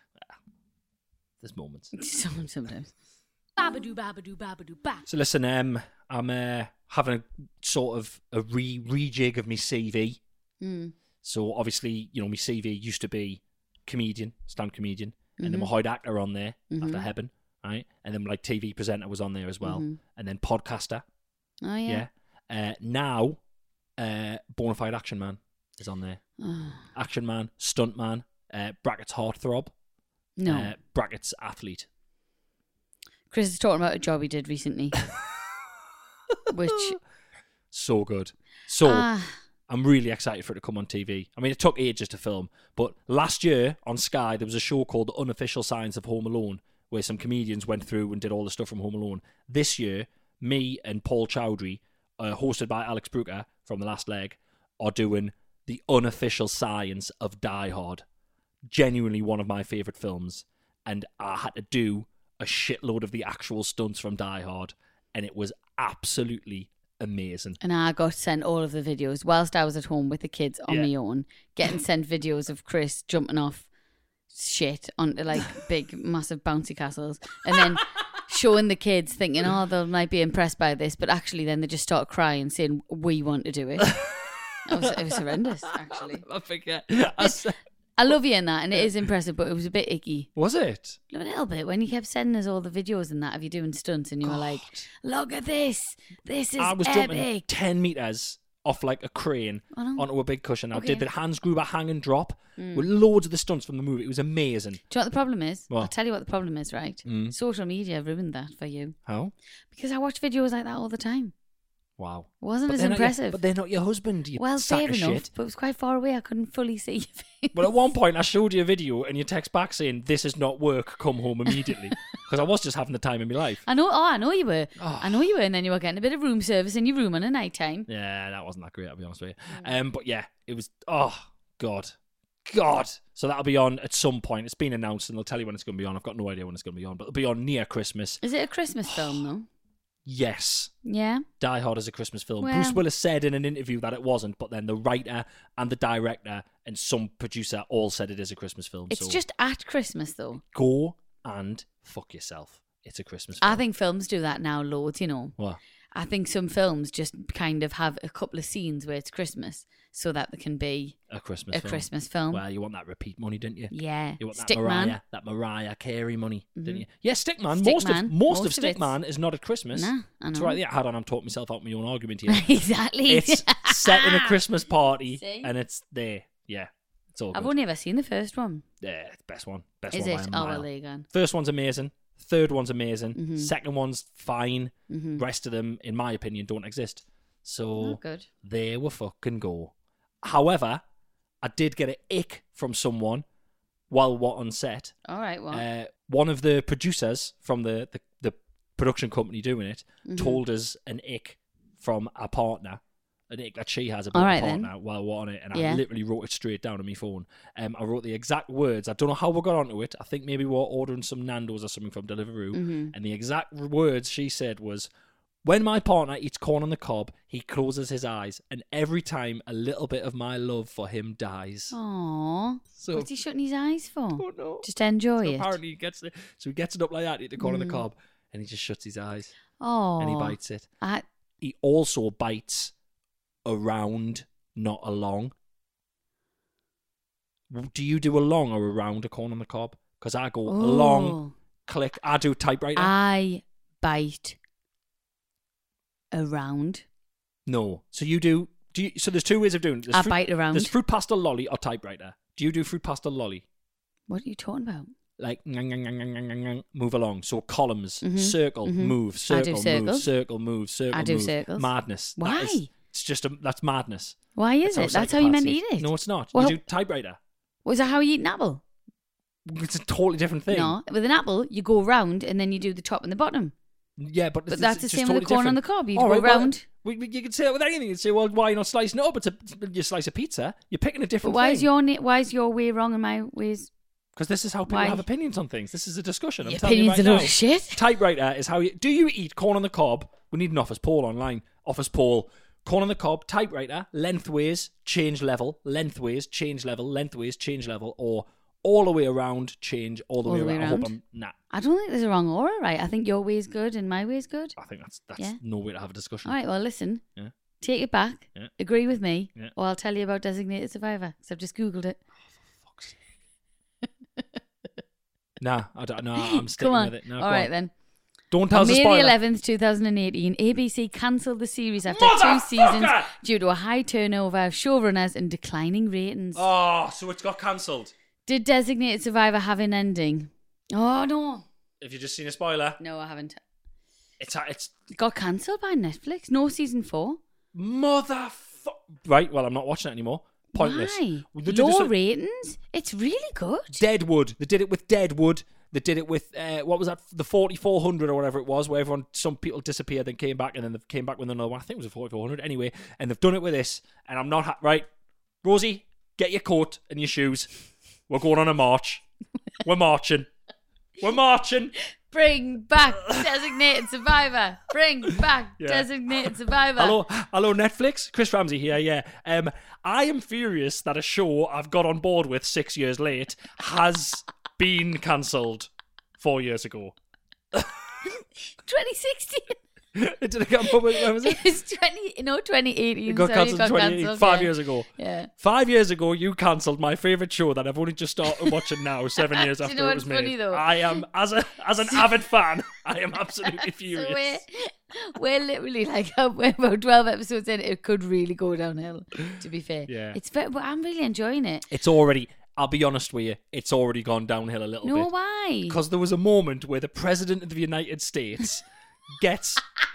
Speaker 5: There's moments.
Speaker 4: Some- Sometimes.
Speaker 6: Babadoo, babadoo, babadoo, ba.
Speaker 5: So listen, um, I'm uh, having a sort of a re rejig of my C V.
Speaker 4: Mm.
Speaker 5: So obviously, you know, my C V used to be comedian, stand comedian, and then my
Speaker 4: Mhm.
Speaker 5: Hoyd actor on there after
Speaker 4: Mhm.
Speaker 5: Heaven, right? And then like T V presenter was on there as well,
Speaker 4: Mhm.
Speaker 5: and then podcaster.
Speaker 4: Oh yeah.
Speaker 5: Yeah. Uh, now, uh, bona fide action man is on there.
Speaker 4: Oh,
Speaker 5: Action man, stunt man, uh, brackets heartthrob,
Speaker 4: no.
Speaker 5: uh, brackets athlete.
Speaker 4: Chris is talking about a job he did recently, which
Speaker 5: So good. So
Speaker 4: ah,
Speaker 5: I'm really excited for it to come on T V. I mean, it took ages to film, but last year on Sky there was a show called The Unofficial Science of Home Alone, where some comedians went through and did all the stuff from Home Alone. This year, me and Paul Chowdhury, uh, hosted by Alex Brooker from The Last Leg, are doing The Unofficial Science of Die Hard. Genuinely one of my favourite films, and I had to do a shitload of the actual stunts from Die Hard, and it was absolutely amazing.
Speaker 4: and I got sent all of the videos whilst I was at home with the kids on
Speaker 5: Yeah.
Speaker 4: my own, getting sent videos of Chris jumping off shit onto like big, massive bouncy castles, and then showing the kids, thinking, oh, they might be impressed by this, but actually then they just start crying, saying, we want to do it. It was, it was horrendous, actually.
Speaker 5: I forget. I said-
Speaker 4: I love you in that, and it is impressive, but it was a bit icky.
Speaker 5: was it?
Speaker 4: A little bit when you kept sending us all the videos and that of you doing stunts, and you were like, "Look at this! This is
Speaker 5: I was jumping
Speaker 4: epic!"
Speaker 5: ten meters off like a crane
Speaker 4: I know.
Speaker 5: onto a big cushion. I
Speaker 4: Okay.
Speaker 5: did the Hans Gruber hang and drop
Speaker 4: Mm.
Speaker 5: with loads of the stunts from the movie. It was amazing.
Speaker 4: Do you know what the problem is?
Speaker 5: What?
Speaker 4: I'll tell you what the problem is, right?
Speaker 5: Mm.
Speaker 4: Social media ruined that for you
Speaker 5: How?
Speaker 4: because I watch videos like that all the time.
Speaker 5: Wow.
Speaker 4: It wasn't
Speaker 5: But
Speaker 4: as
Speaker 5: they're not your-
Speaker 4: impressive.
Speaker 5: but they're not your husband, you
Speaker 4: well,
Speaker 5: sack
Speaker 4: fair
Speaker 5: of
Speaker 4: enough,
Speaker 5: shit.
Speaker 4: but it was quite far away. I couldn't fully see your face.
Speaker 5: But at one point, I showed you a video and you text back saying, "This is not work, come home immediately." Because I was just having the time of my life.
Speaker 4: I know. Oh, I know you were.
Speaker 5: Oh.
Speaker 4: I know you were, and then you were getting a bit of room service in your room on a night time.
Speaker 5: Yeah, that wasn't that great, I'll be honest with you.
Speaker 4: Mm.
Speaker 5: Um, but yeah, it was, oh, God. God. So that'll be on at some point. It's been announced and they'll tell you when it's going to be on. I've got no idea when it's going to be on, but it'll be on near Christmas.
Speaker 4: Is it a Christmas film though?
Speaker 5: Yes.
Speaker 4: Yeah.
Speaker 5: Die Hard is a Christmas film.
Speaker 4: Well-
Speaker 5: Bruce Willis said in an interview that it wasn't, but then the writer and the director and some producer all said it is a Christmas film.
Speaker 4: It's
Speaker 5: so
Speaker 4: just at Christmas though.
Speaker 5: go and fuck yourself. It's a Christmas film.
Speaker 4: I think films do that now loads, you know.
Speaker 5: What?
Speaker 4: I think some films just kind of have a couple of scenes where it's Christmas so that there can be
Speaker 5: A Christmas
Speaker 4: a
Speaker 5: film.
Speaker 4: Christmas film.
Speaker 5: Well, you want that repeat money, didn't you?
Speaker 4: Yeah.
Speaker 5: You want that
Speaker 4: Stickman.
Speaker 5: Mariah, that Mariah Carey money, didn't
Speaker 4: Mhm.
Speaker 5: you? Yeah, Stickman.
Speaker 4: Stickman.
Speaker 5: Most of most,
Speaker 4: Most
Speaker 5: of
Speaker 4: of it's-
Speaker 5: Stickman is not at Christmas.
Speaker 4: Nah, I
Speaker 5: It's
Speaker 4: know.
Speaker 5: right. Yeah, hold on. I'm talking myself out my own argument here.
Speaker 4: exactly.
Speaker 5: It's set in a Christmas party,
Speaker 4: See?
Speaker 5: and it's there. Yeah, it's all good.
Speaker 4: I've only ever seen the first one.
Speaker 5: Yeah, it's best one. Best
Speaker 4: Is
Speaker 5: one
Speaker 4: it?
Speaker 5: by a
Speaker 4: Oh,
Speaker 5: mile.
Speaker 4: well, there you go.
Speaker 5: First one's amazing. Third one's amazing.
Speaker 4: Mhm.
Speaker 5: Second one's fine.
Speaker 4: Mhm.
Speaker 5: Rest of them, in my opinion, don't exist. So
Speaker 4: Oh, good.
Speaker 5: there we fucking go. However, I did get an ick from someone while we're on set.
Speaker 4: All right, well.
Speaker 5: Uh, one of the producers from the, the, the production company doing it
Speaker 4: Mhm.
Speaker 5: told us an ick from a partner, an ick that she has about
Speaker 4: All
Speaker 5: a
Speaker 4: right, then.
Speaker 5: partner while we're on it, and I
Speaker 4: Yeah.
Speaker 5: literally wrote it straight down on my phone. Um, I wrote the exact words. I don't know how we got onto it. I think maybe we were ordering some Nando's or something from Deliveroo,
Speaker 4: Mhm.
Speaker 5: and the exact words she said was, "When my partner eats corn on the cob, he closes his eyes, and every time a little bit of my love for him dies."
Speaker 4: Aww.
Speaker 5: So-
Speaker 4: What's he shutting his eyes for?
Speaker 5: Oh, no.
Speaker 4: Just to enjoy
Speaker 5: So
Speaker 4: it.
Speaker 5: apparently he gets it. So he gets it up like that, eat the corn on
Speaker 4: Mm.
Speaker 5: the cob, and he just shuts his eyes
Speaker 4: Oh.
Speaker 5: and he bites it.
Speaker 4: I,
Speaker 5: He also bites around, not along. Do you do along or around a corn on the cob? Because I go along,
Speaker 4: Oh.
Speaker 5: click. I do typewriter.
Speaker 4: I bite around.
Speaker 5: No. So you do. Do you, so there's two ways of doing it. There's
Speaker 4: I
Speaker 5: fruit,
Speaker 4: bite around.
Speaker 5: There's fruit pasta lolly or typewriter. Do you do fruit pasta lolly?
Speaker 4: What are you talking about?
Speaker 5: Like ngang, ngang, ngang, ngang, ngang, ngang, move along. So columns,
Speaker 4: Mhm,
Speaker 5: circle,
Speaker 4: mhm.
Speaker 5: move,
Speaker 4: I
Speaker 5: circle,
Speaker 4: do
Speaker 5: move,
Speaker 4: circles.
Speaker 5: circle, move, circle,
Speaker 4: I do
Speaker 5: move.
Speaker 4: circles.
Speaker 5: Madness. That
Speaker 4: Why?
Speaker 5: is- it's just a, that's madness.
Speaker 4: Why is
Speaker 5: That's
Speaker 4: it? That's how you
Speaker 5: psychopaths
Speaker 4: meant to
Speaker 5: use-
Speaker 4: eat it.
Speaker 5: No, it's not.
Speaker 4: Well-
Speaker 5: you do typewriter.
Speaker 4: Was that how you eat an apple?
Speaker 5: It's a totally different thing.
Speaker 4: No, with an apple, you go round and then you do the top and the bottom.
Speaker 5: Yeah, but,
Speaker 4: But
Speaker 5: it's,
Speaker 4: that's the
Speaker 5: it's
Speaker 4: same
Speaker 5: just
Speaker 4: with the
Speaker 5: totally
Speaker 4: corn on the
Speaker 5: different.
Speaker 4: cob. You
Speaker 5: All
Speaker 4: go
Speaker 5: right, well,
Speaker 4: round.
Speaker 5: we, we, you can say it with anything. You say, well, why are you not slicing it up? It's a, you slice a pizza. You're picking a
Speaker 4: But
Speaker 5: different
Speaker 4: why
Speaker 5: thing.
Speaker 4: is your na- why is your way wrong and my way's
Speaker 5: Because this is how people
Speaker 4: Why?
Speaker 5: have opinions on things. This is a discussion. I'm
Speaker 4: Your
Speaker 5: telling you
Speaker 4: opinion's
Speaker 5: right
Speaker 4: a load
Speaker 5: now.
Speaker 4: of shit?
Speaker 5: Typewriter is how you... Do you eat corn on the cob We need an office poll online. Office poll. Corn on the cob, typewriter, lengthways, change level, lengthways, change level, lengthways, change level, or all the way around, change all the,
Speaker 4: All
Speaker 5: way,
Speaker 4: the way
Speaker 5: around. I hope
Speaker 4: around?
Speaker 5: I'm nah.
Speaker 4: I don't think there's a wrong order, right? I think your way is good and my way is good.
Speaker 5: I think that's that's
Speaker 4: Yeah.
Speaker 5: no way to have a discussion.
Speaker 4: All right, well, listen.
Speaker 5: Yeah.
Speaker 4: Take it back.
Speaker 5: Yeah.
Speaker 4: Agree with me,
Speaker 5: Yeah.
Speaker 4: or I'll tell you about Designated Survivor, because I've just Googled it.
Speaker 5: Fuck's sake. Nah, I don't. No, I'm sticking
Speaker 4: Come on.
Speaker 5: with it. No,
Speaker 4: All
Speaker 5: go
Speaker 4: right,
Speaker 5: on.
Speaker 4: then.
Speaker 5: Don't tell
Speaker 4: On
Speaker 5: us a
Speaker 4: May the
Speaker 5: spoiler.
Speaker 4: eleventh, twenty eighteen, A B C cancelled the series after two
Speaker 5: Motherfucker!
Speaker 4: seasons due to a high turnover of showrunners and declining ratings.
Speaker 5: Oh, so it's got cancelled.
Speaker 4: Did Designated Survivor have an ending? Oh, no.
Speaker 5: Have you just seen a spoiler?
Speaker 4: No, I haven't.
Speaker 5: It's it's
Speaker 4: It got cancelled by Netflix. No season four.
Speaker 5: motherfucker. Right. Well, I'm not watching it anymore. Pointless.
Speaker 4: Why?
Speaker 5: They did this
Speaker 4: Low
Speaker 5: with
Speaker 4: ratings? It's really good.
Speaker 5: Deadwood. They did it with Deadwood. They did it with uh, what was that? The forty-four hundred or whatever it was, where everyone, some people disappeared, then came back, and then they came back with another one. I think it was a forty-four hundred. Anyway, and they've done it with this, and I'm not ha- right. Rosie, get your coat and your shoes. We're going on a march. We're marching. We're marching.
Speaker 4: Bring back Designated Survivor. Bring back
Speaker 5: Yeah.
Speaker 4: Designated Survivor.
Speaker 5: Hello, hello, Netflix. Chris Ramsey here. Yeah. Um, I am furious that a show I've got on board with six years late has been cancelled four years ago.
Speaker 4: twenty sixteen.
Speaker 5: Did it get public? When was it?
Speaker 4: It's twenty. No, twenty eighteen.
Speaker 5: It got
Speaker 4: Sorry,
Speaker 5: cancelled
Speaker 4: got
Speaker 5: in twenty eighteen,
Speaker 4: cancelled,
Speaker 5: five
Speaker 4: yeah.
Speaker 5: years ago.
Speaker 4: Yeah.
Speaker 5: Five years ago, you cancelled my favourite show that I've only just started watching now, seven years
Speaker 4: Do you
Speaker 5: after
Speaker 4: know
Speaker 5: it was
Speaker 4: what's funny,
Speaker 5: made.
Speaker 4: though?
Speaker 5: I am, as a as an avid fan, I am absolutely
Speaker 4: So
Speaker 5: furious.
Speaker 4: we're, we're literally like we're about twelve episodes in. It could really go downhill. To be fair,
Speaker 5: Yeah.
Speaker 4: It's very, but I'm really enjoying it.
Speaker 5: It's already, I'll be honest with you, it's already gone downhill a little
Speaker 4: No,
Speaker 5: bit.
Speaker 4: why?
Speaker 5: Because there was a moment where the President of the United States gets...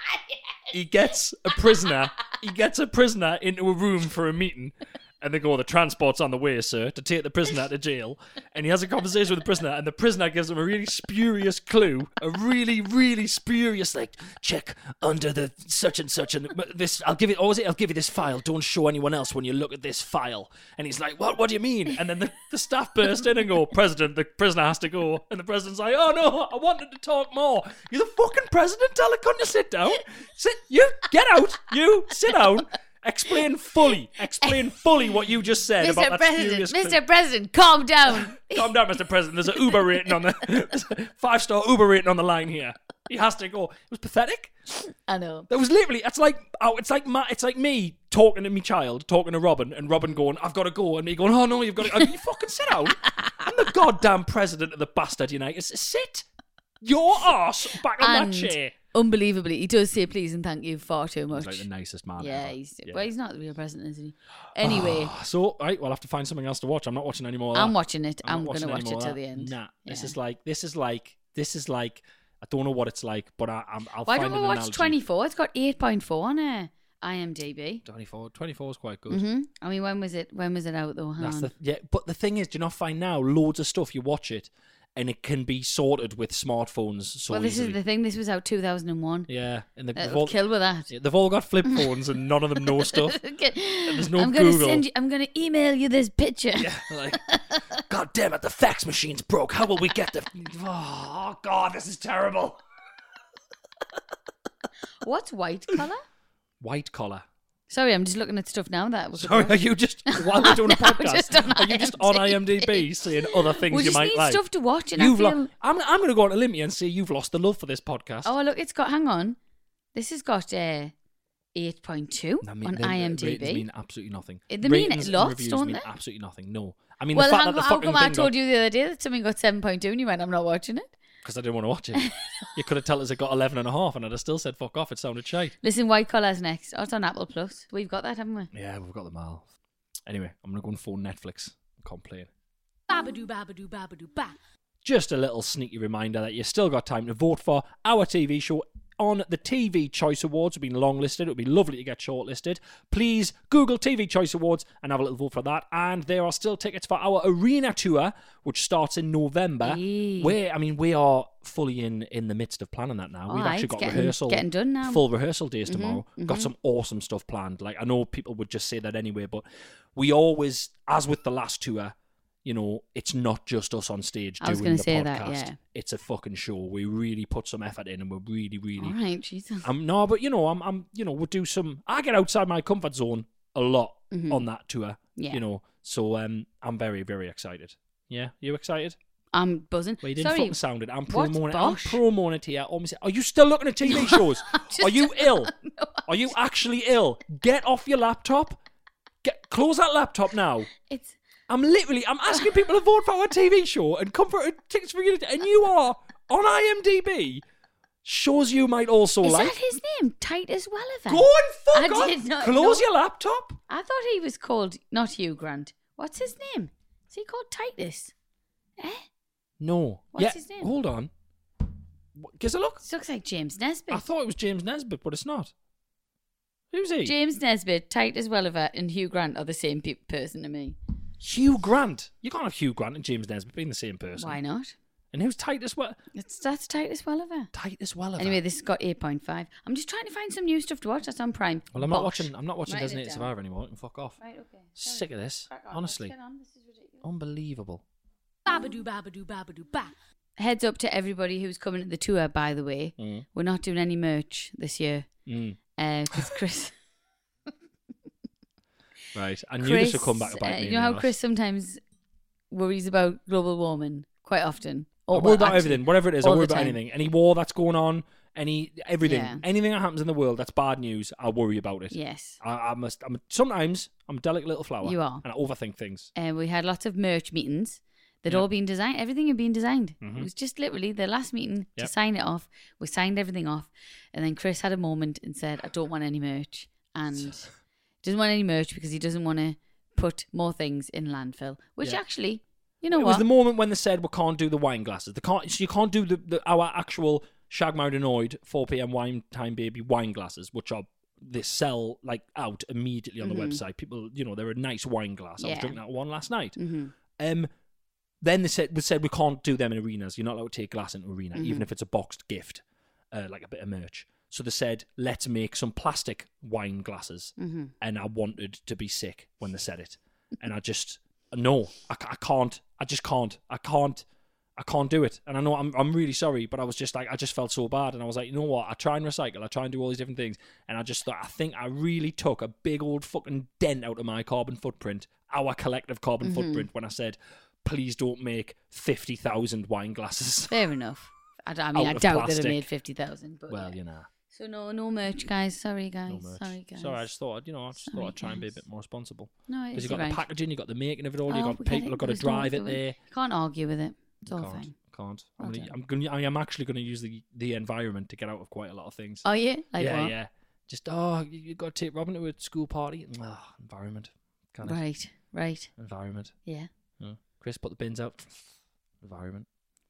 Speaker 5: He gets a prisoner. He gets a prisoner into a room for a meeting, and they go, "The transport's on the way, sir," to take the prisoner to jail. And he has a conversation with the prisoner, and the prisoner gives him a really spurious clue, a really, really spurious, like, check under the such and such, and this. I'll give it. Or is it? I'll give you this file. Don't show anyone else when you look at this file. And he's like, "What? What do you mean?" And then the, the staff burst in and go, "President, the prisoner has to go." And the president's like, "Oh no, I wanted to talk more." You're the fucking president. Tell her, couldn't you sit down? Sit. You get out. You sit down. Explain fully. Explain fully what you just said
Speaker 4: Mister
Speaker 5: about that
Speaker 4: President,
Speaker 5: spurious
Speaker 4: Mister
Speaker 5: clip.
Speaker 4: President, calm down.
Speaker 5: Calm down, Mister President. There's an Uber rating on the five star Uber rating on the line here. He has to go. It was pathetic.
Speaker 4: I know.
Speaker 5: That was literally. It's like oh, it's like my, it's like me talking to me child, talking to Robin, and Robin going, "I've got to go," and me going, "Oh no, you've got to." You fucking sit down. I'm the goddamn president of the bastard United. Sit your arse back on
Speaker 4: And
Speaker 5: that chair.
Speaker 4: unbelievably, he does say please and thank you far too much.
Speaker 5: He's like the nicest man.
Speaker 4: yeah,
Speaker 5: ever.
Speaker 4: he's
Speaker 5: Yeah.
Speaker 4: well, he's not the real president, is he? Anyway,
Speaker 5: So, right, we'll have to find something else to watch. I'm not watching any more of that.
Speaker 4: I'm watching it.
Speaker 5: I'm
Speaker 4: I'm,
Speaker 5: not
Speaker 4: gonna
Speaker 5: watching
Speaker 4: watch
Speaker 5: any more
Speaker 4: it till
Speaker 5: of
Speaker 4: the
Speaker 5: that.
Speaker 4: end.
Speaker 5: Nah, this
Speaker 4: Yeah.
Speaker 5: is like, this is like, this is like, I don't know what it's like, but I, I'm, I'll
Speaker 4: Why
Speaker 5: find
Speaker 4: don't
Speaker 5: an
Speaker 4: we watch
Speaker 5: analogy.
Speaker 4: twenty-four? It's got eight point four on uh, IMDb.
Speaker 5: twenty-four, twenty-four is quite good.
Speaker 4: Mm-hmm. I mean, when was it? When was it out though? Hang
Speaker 5: That's
Speaker 4: on.
Speaker 5: the yeah. But the thing is, do you not find now loads of stuff you watch it, and it can be sorted with smartphones so
Speaker 4: well, this
Speaker 5: easily.
Speaker 4: is the thing. This was out two thousand one.
Speaker 5: Yeah, and they've,
Speaker 4: It'll
Speaker 5: all,
Speaker 4: kill with that.
Speaker 5: yeah, they've all got flip phones, and none of them know stuff. there's no
Speaker 4: I'm gonna
Speaker 5: Google.
Speaker 4: send you. I'm gonna email you this picture.
Speaker 5: Yeah, like, God damn it, the fax machine's broke. How will we get the? Oh God, this is terrible.
Speaker 4: What's white collar?
Speaker 5: White collar.
Speaker 4: Sorry, I'm just looking at stuff now that was.
Speaker 5: Sorry, are you just while we're doing a
Speaker 4: No,
Speaker 5: podcast?
Speaker 4: just on
Speaker 5: Are you just on IMDb saying other things
Speaker 4: We
Speaker 5: you
Speaker 4: just
Speaker 5: might
Speaker 4: need
Speaker 5: like?
Speaker 4: stuff to watch, and
Speaker 5: You've
Speaker 4: I feel.
Speaker 5: lo- I'm I'm going to go on a limb here and say you've lost the love for this podcast.
Speaker 4: Oh look, it's got. Hang on, this has got uh, eight point two
Speaker 5: I mean,
Speaker 4: on
Speaker 5: the- the ratings
Speaker 4: IMDb.
Speaker 5: mean absolutely nothing.
Speaker 4: Uh, they mean
Speaker 5: Ratings and
Speaker 4: lots,
Speaker 5: reviews
Speaker 4: don't
Speaker 5: mean
Speaker 4: they?
Speaker 5: absolutely nothing. No, I mean
Speaker 4: Well,
Speaker 5: the fact
Speaker 4: how,
Speaker 5: that the
Speaker 4: how
Speaker 5: fucking
Speaker 4: come I
Speaker 5: thing
Speaker 4: told you the other day that something got seven point two and you went, I'm not watching it?
Speaker 5: because I didn't want to watch it. You could have told us it got eleven and a half, and I'd have still said fuck off. It sounded shite.
Speaker 4: Listen, White Collar's next. Oh, it's on Apple Plus. We've got that, haven't we?
Speaker 5: Yeah, we've got them all. Anyway, I'm going to go and phone Netflix and complain.
Speaker 6: Babadoo, babadoo, babadoo, ba.
Speaker 5: Just a little sneaky reminder that you've still got time to vote for our T V show on the T V Choice Awards. We've been longlisted. It would be lovely to get shortlisted. Please Google T V Choice Awards and have a little vote for that. And there are still tickets for our arena tour, which starts in November.
Speaker 4: Hey.
Speaker 5: Where, I mean, we are fully in, in the midst of planning that now.
Speaker 4: All
Speaker 5: We've
Speaker 4: right,
Speaker 5: actually
Speaker 4: it's
Speaker 5: got
Speaker 4: getting-
Speaker 5: rehearsal.
Speaker 4: getting done now.
Speaker 5: Full rehearsal days
Speaker 4: Mhm,
Speaker 5: tomorrow. Got
Speaker 4: mhm.
Speaker 5: some awesome stuff planned. Like, I know people would just say that anyway, but we always, as with the last tour, you know, it's not just us on stage
Speaker 4: I was
Speaker 5: doing
Speaker 4: gonna
Speaker 5: the
Speaker 4: say
Speaker 5: podcast.
Speaker 4: that, yeah.
Speaker 5: It's a fucking show. We really put some effort in, and we're really, really.
Speaker 4: All right, Jesus.
Speaker 5: I'm no, but you know, I'm, I'm, you know, we'll do some. I get outside my comfort zone a lot
Speaker 4: Mhm.
Speaker 5: on that tour.
Speaker 4: Yeah.
Speaker 5: You know, so um, I'm very, very excited. Yeah, you excited?
Speaker 4: I'm buzzing.
Speaker 5: Well, you didn't
Speaker 4: Sorry.
Speaker 5: fucking sound it. I'm
Speaker 4: What's
Speaker 5: promoting it. I'm
Speaker 4: bosh?
Speaker 5: promoting it here. Almost. Are you still looking at T V shows?
Speaker 4: I'm just-
Speaker 5: Are you ill?
Speaker 4: No,
Speaker 5: Are you actually ill? Get off your laptop. Get close that laptop now.
Speaker 4: It's
Speaker 5: I'm literally. I'm asking people to vote for our T V show and come for tickets for Unity, and you are on IMDb. Shows you might also
Speaker 4: is
Speaker 5: like.
Speaker 4: that his name? Titus Welliver.
Speaker 5: Go and fuck
Speaker 4: I
Speaker 5: off.
Speaker 4: did not
Speaker 5: Close
Speaker 4: know.
Speaker 5: your laptop.
Speaker 4: I thought he was called not Hugh Grant. What's his name? Is he called Titus? Eh?
Speaker 5: No.
Speaker 4: What's
Speaker 5: yeah,
Speaker 4: his name?
Speaker 5: Hold on. Gives a look.
Speaker 4: This looks like James Nesbitt.
Speaker 5: I thought it was James Nesbitt, but it's not. Who's he?
Speaker 4: James Nesbitt, Titus Welliver, and Hugh Grant are the same pe- person to me.
Speaker 5: Hugh Grant. You can't have Hugh Grant and James Nesbitt being the same person.
Speaker 4: Why not?
Speaker 5: And who's Titus? What?
Speaker 4: It's that's Titus Welliver.
Speaker 5: Titus Welliver.
Speaker 4: Anyway, this has got eight point five. I'm just trying to find some new stuff to watch. That's on Prime.
Speaker 5: Well, I'm not
Speaker 4: Bosh.
Speaker 5: watching. I'm not watching
Speaker 4: Write it
Speaker 5: Designated
Speaker 4: down.
Speaker 5: Survivor anymore. I can fuck off.
Speaker 4: Right, okay. Sorry.
Speaker 5: Sick of this.
Speaker 4: Crack on.
Speaker 5: Honestly,
Speaker 4: Let's get on. This is ridiculous.
Speaker 5: unbelievable.
Speaker 6: Babadoo, babadoo, babadoo, ba.
Speaker 4: Heads up to everybody who's coming to the tour, by the way.
Speaker 5: Mm.
Speaker 4: We're not doing any merch this year.
Speaker 5: Mm.
Speaker 4: Because Chris...
Speaker 5: Right. I knew
Speaker 4: Chris,
Speaker 5: this would come back to bite
Speaker 4: uh,
Speaker 5: me.
Speaker 4: You
Speaker 5: in
Speaker 4: know
Speaker 5: the
Speaker 4: how
Speaker 5: arse.
Speaker 4: Chris sometimes worries about global warming quite often?
Speaker 5: I
Speaker 4: Or,
Speaker 5: worry
Speaker 4: well,
Speaker 5: about
Speaker 4: actually,
Speaker 5: everything, whatever it is. I
Speaker 4: all
Speaker 5: worry
Speaker 4: the
Speaker 5: about
Speaker 4: time.
Speaker 5: anything. Any war that's going on, any everything,
Speaker 4: Yeah.
Speaker 5: anything that happens in the world that's bad news. I worry about it.
Speaker 4: Yes.
Speaker 5: I, I must. I'm sometimes I'm a delicate little flower.
Speaker 4: You are.
Speaker 5: and I overthink things.
Speaker 4: Uh, we had lots of merch meetings. They'd
Speaker 5: Yeah.
Speaker 4: all been designed. Everything had been designed.
Speaker 5: Mhm.
Speaker 4: It was just literally the last meeting
Speaker 5: Yep.
Speaker 4: to sign it off. We signed everything off. And then Chris had a moment and said, I don't want any merch. And doesn't want any merch because he doesn't want to put more things in landfill. Which
Speaker 5: Yeah.
Speaker 4: actually, you know
Speaker 5: it
Speaker 4: what?
Speaker 5: was the moment when they said we can't do the wine glasses. They can't. So you can't do the, the our actual Shag Married Annoyed four p.m. wine time baby wine glasses, which are they sell like out immediately on the
Speaker 4: Mhm.
Speaker 5: website. People, you know, they're a nice wine glass. I was
Speaker 4: Yeah.
Speaker 5: drinking that one last night.
Speaker 4: hmm
Speaker 5: Um, then they said they said we can't do them in arenas. You're not allowed to take glass into arena, even
Speaker 4: Mhm.
Speaker 5: if it's a boxed gift, uh, like a bit of merch. So they said, let's make some plastic wine glasses.
Speaker 4: hmm
Speaker 5: And I wanted to be sick when they said it. And I just, no, I, ca- I can't. I just can't. I can't. I can't do it. And I know I'm I'm really sorry, but I was just like, I just felt so bad. And I was like, you know what? I try and recycle. I try and do all these different things. And I just thought, I think I really took a big old fucking dent out of my carbon footprint, our collective carbon
Speaker 4: Mhm.
Speaker 5: footprint, when I said, please don't make fifty thousand wine glasses.
Speaker 4: Fair enough. I, d- I mean,
Speaker 5: Out
Speaker 4: I
Speaker 5: of
Speaker 4: doubt they'd
Speaker 5: plastic.
Speaker 4: have made fifty thousand. But
Speaker 5: Well,
Speaker 4: yeah.
Speaker 5: you know.
Speaker 4: So no, no merch, guys. Sorry, guys.
Speaker 5: No merch.
Speaker 4: Sorry, guys.
Speaker 5: Sorry, I just thought, you know, I just
Speaker 4: Sorry,
Speaker 5: thought I'd try and be a
Speaker 4: guys.
Speaker 5: bit more responsible.
Speaker 4: No,
Speaker 5: Because
Speaker 4: it's
Speaker 5: you've got
Speaker 4: right.
Speaker 5: the packaging, you've got the making of it all, you've
Speaker 4: Oh,
Speaker 5: got
Speaker 4: we get
Speaker 5: people
Speaker 4: it.
Speaker 5: have got to
Speaker 4: There's no
Speaker 5: drive it
Speaker 4: arguing.
Speaker 5: there.
Speaker 4: You can't argue with it. It's all
Speaker 5: can't,
Speaker 4: fine.
Speaker 5: Can't.
Speaker 4: Well
Speaker 5: I'm, gonna,
Speaker 4: done.
Speaker 5: I'm going. I am actually going to use the the environment to get out of quite a lot of things.
Speaker 4: Oh yeah, like
Speaker 5: yeah,
Speaker 4: what?
Speaker 5: yeah. Just oh, you, you got to take Robin to a school party. Oh, environment. Kind of
Speaker 4: Right, right.
Speaker 5: environment.
Speaker 4: Yeah.
Speaker 5: Yeah. Chris, put the bins out. Environment.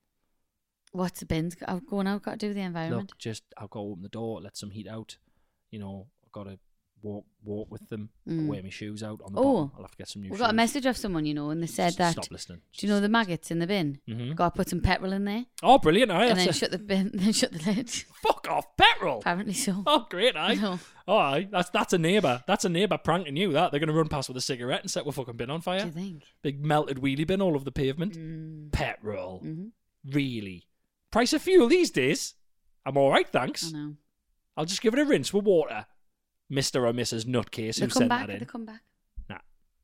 Speaker 4: What's the bins? I'm going out. Got to do with the environment.
Speaker 5: Look, just I'll go open the door, let some heat out. You know, I've got to walk walk with them.
Speaker 4: Mm.
Speaker 5: Wear my shoes out on the
Speaker 4: Oh.
Speaker 5: bottom. I'll have to get some new
Speaker 4: We
Speaker 5: shoes.
Speaker 4: got a message off someone, you know, and they said
Speaker 5: S-
Speaker 4: that.
Speaker 5: Stop listening.
Speaker 4: Do you know the maggots in the bin?
Speaker 5: Mm-hmm.
Speaker 4: Got to put some petrol in there,
Speaker 5: Oh, brilliant! Aye,
Speaker 4: and
Speaker 5: that's
Speaker 4: then
Speaker 5: a-
Speaker 4: shut the bin, then shut the lid.
Speaker 5: fuck off, petrol.
Speaker 4: Apparently so.
Speaker 5: Oh, great! Aye.
Speaker 4: No.
Speaker 5: Oh, aye. That's that's a neighbour. That's a neighbour pranking you. That they're going to run past with a cigarette and set the fucking bin on fire.
Speaker 4: Do you think?
Speaker 5: Big melted wheelie bin all over the pavement.
Speaker 4: Mm.
Speaker 5: Petrol.
Speaker 4: hmm
Speaker 5: Really? Price of fuel these days? I'm all right, thanks.
Speaker 4: I know.
Speaker 5: I'll just give it a rinse with water. Mister or Missus Nutcase
Speaker 4: They
Speaker 5: who
Speaker 4: come
Speaker 5: sent
Speaker 4: back.
Speaker 5: that in.
Speaker 4: They come back.
Speaker 5: Nah.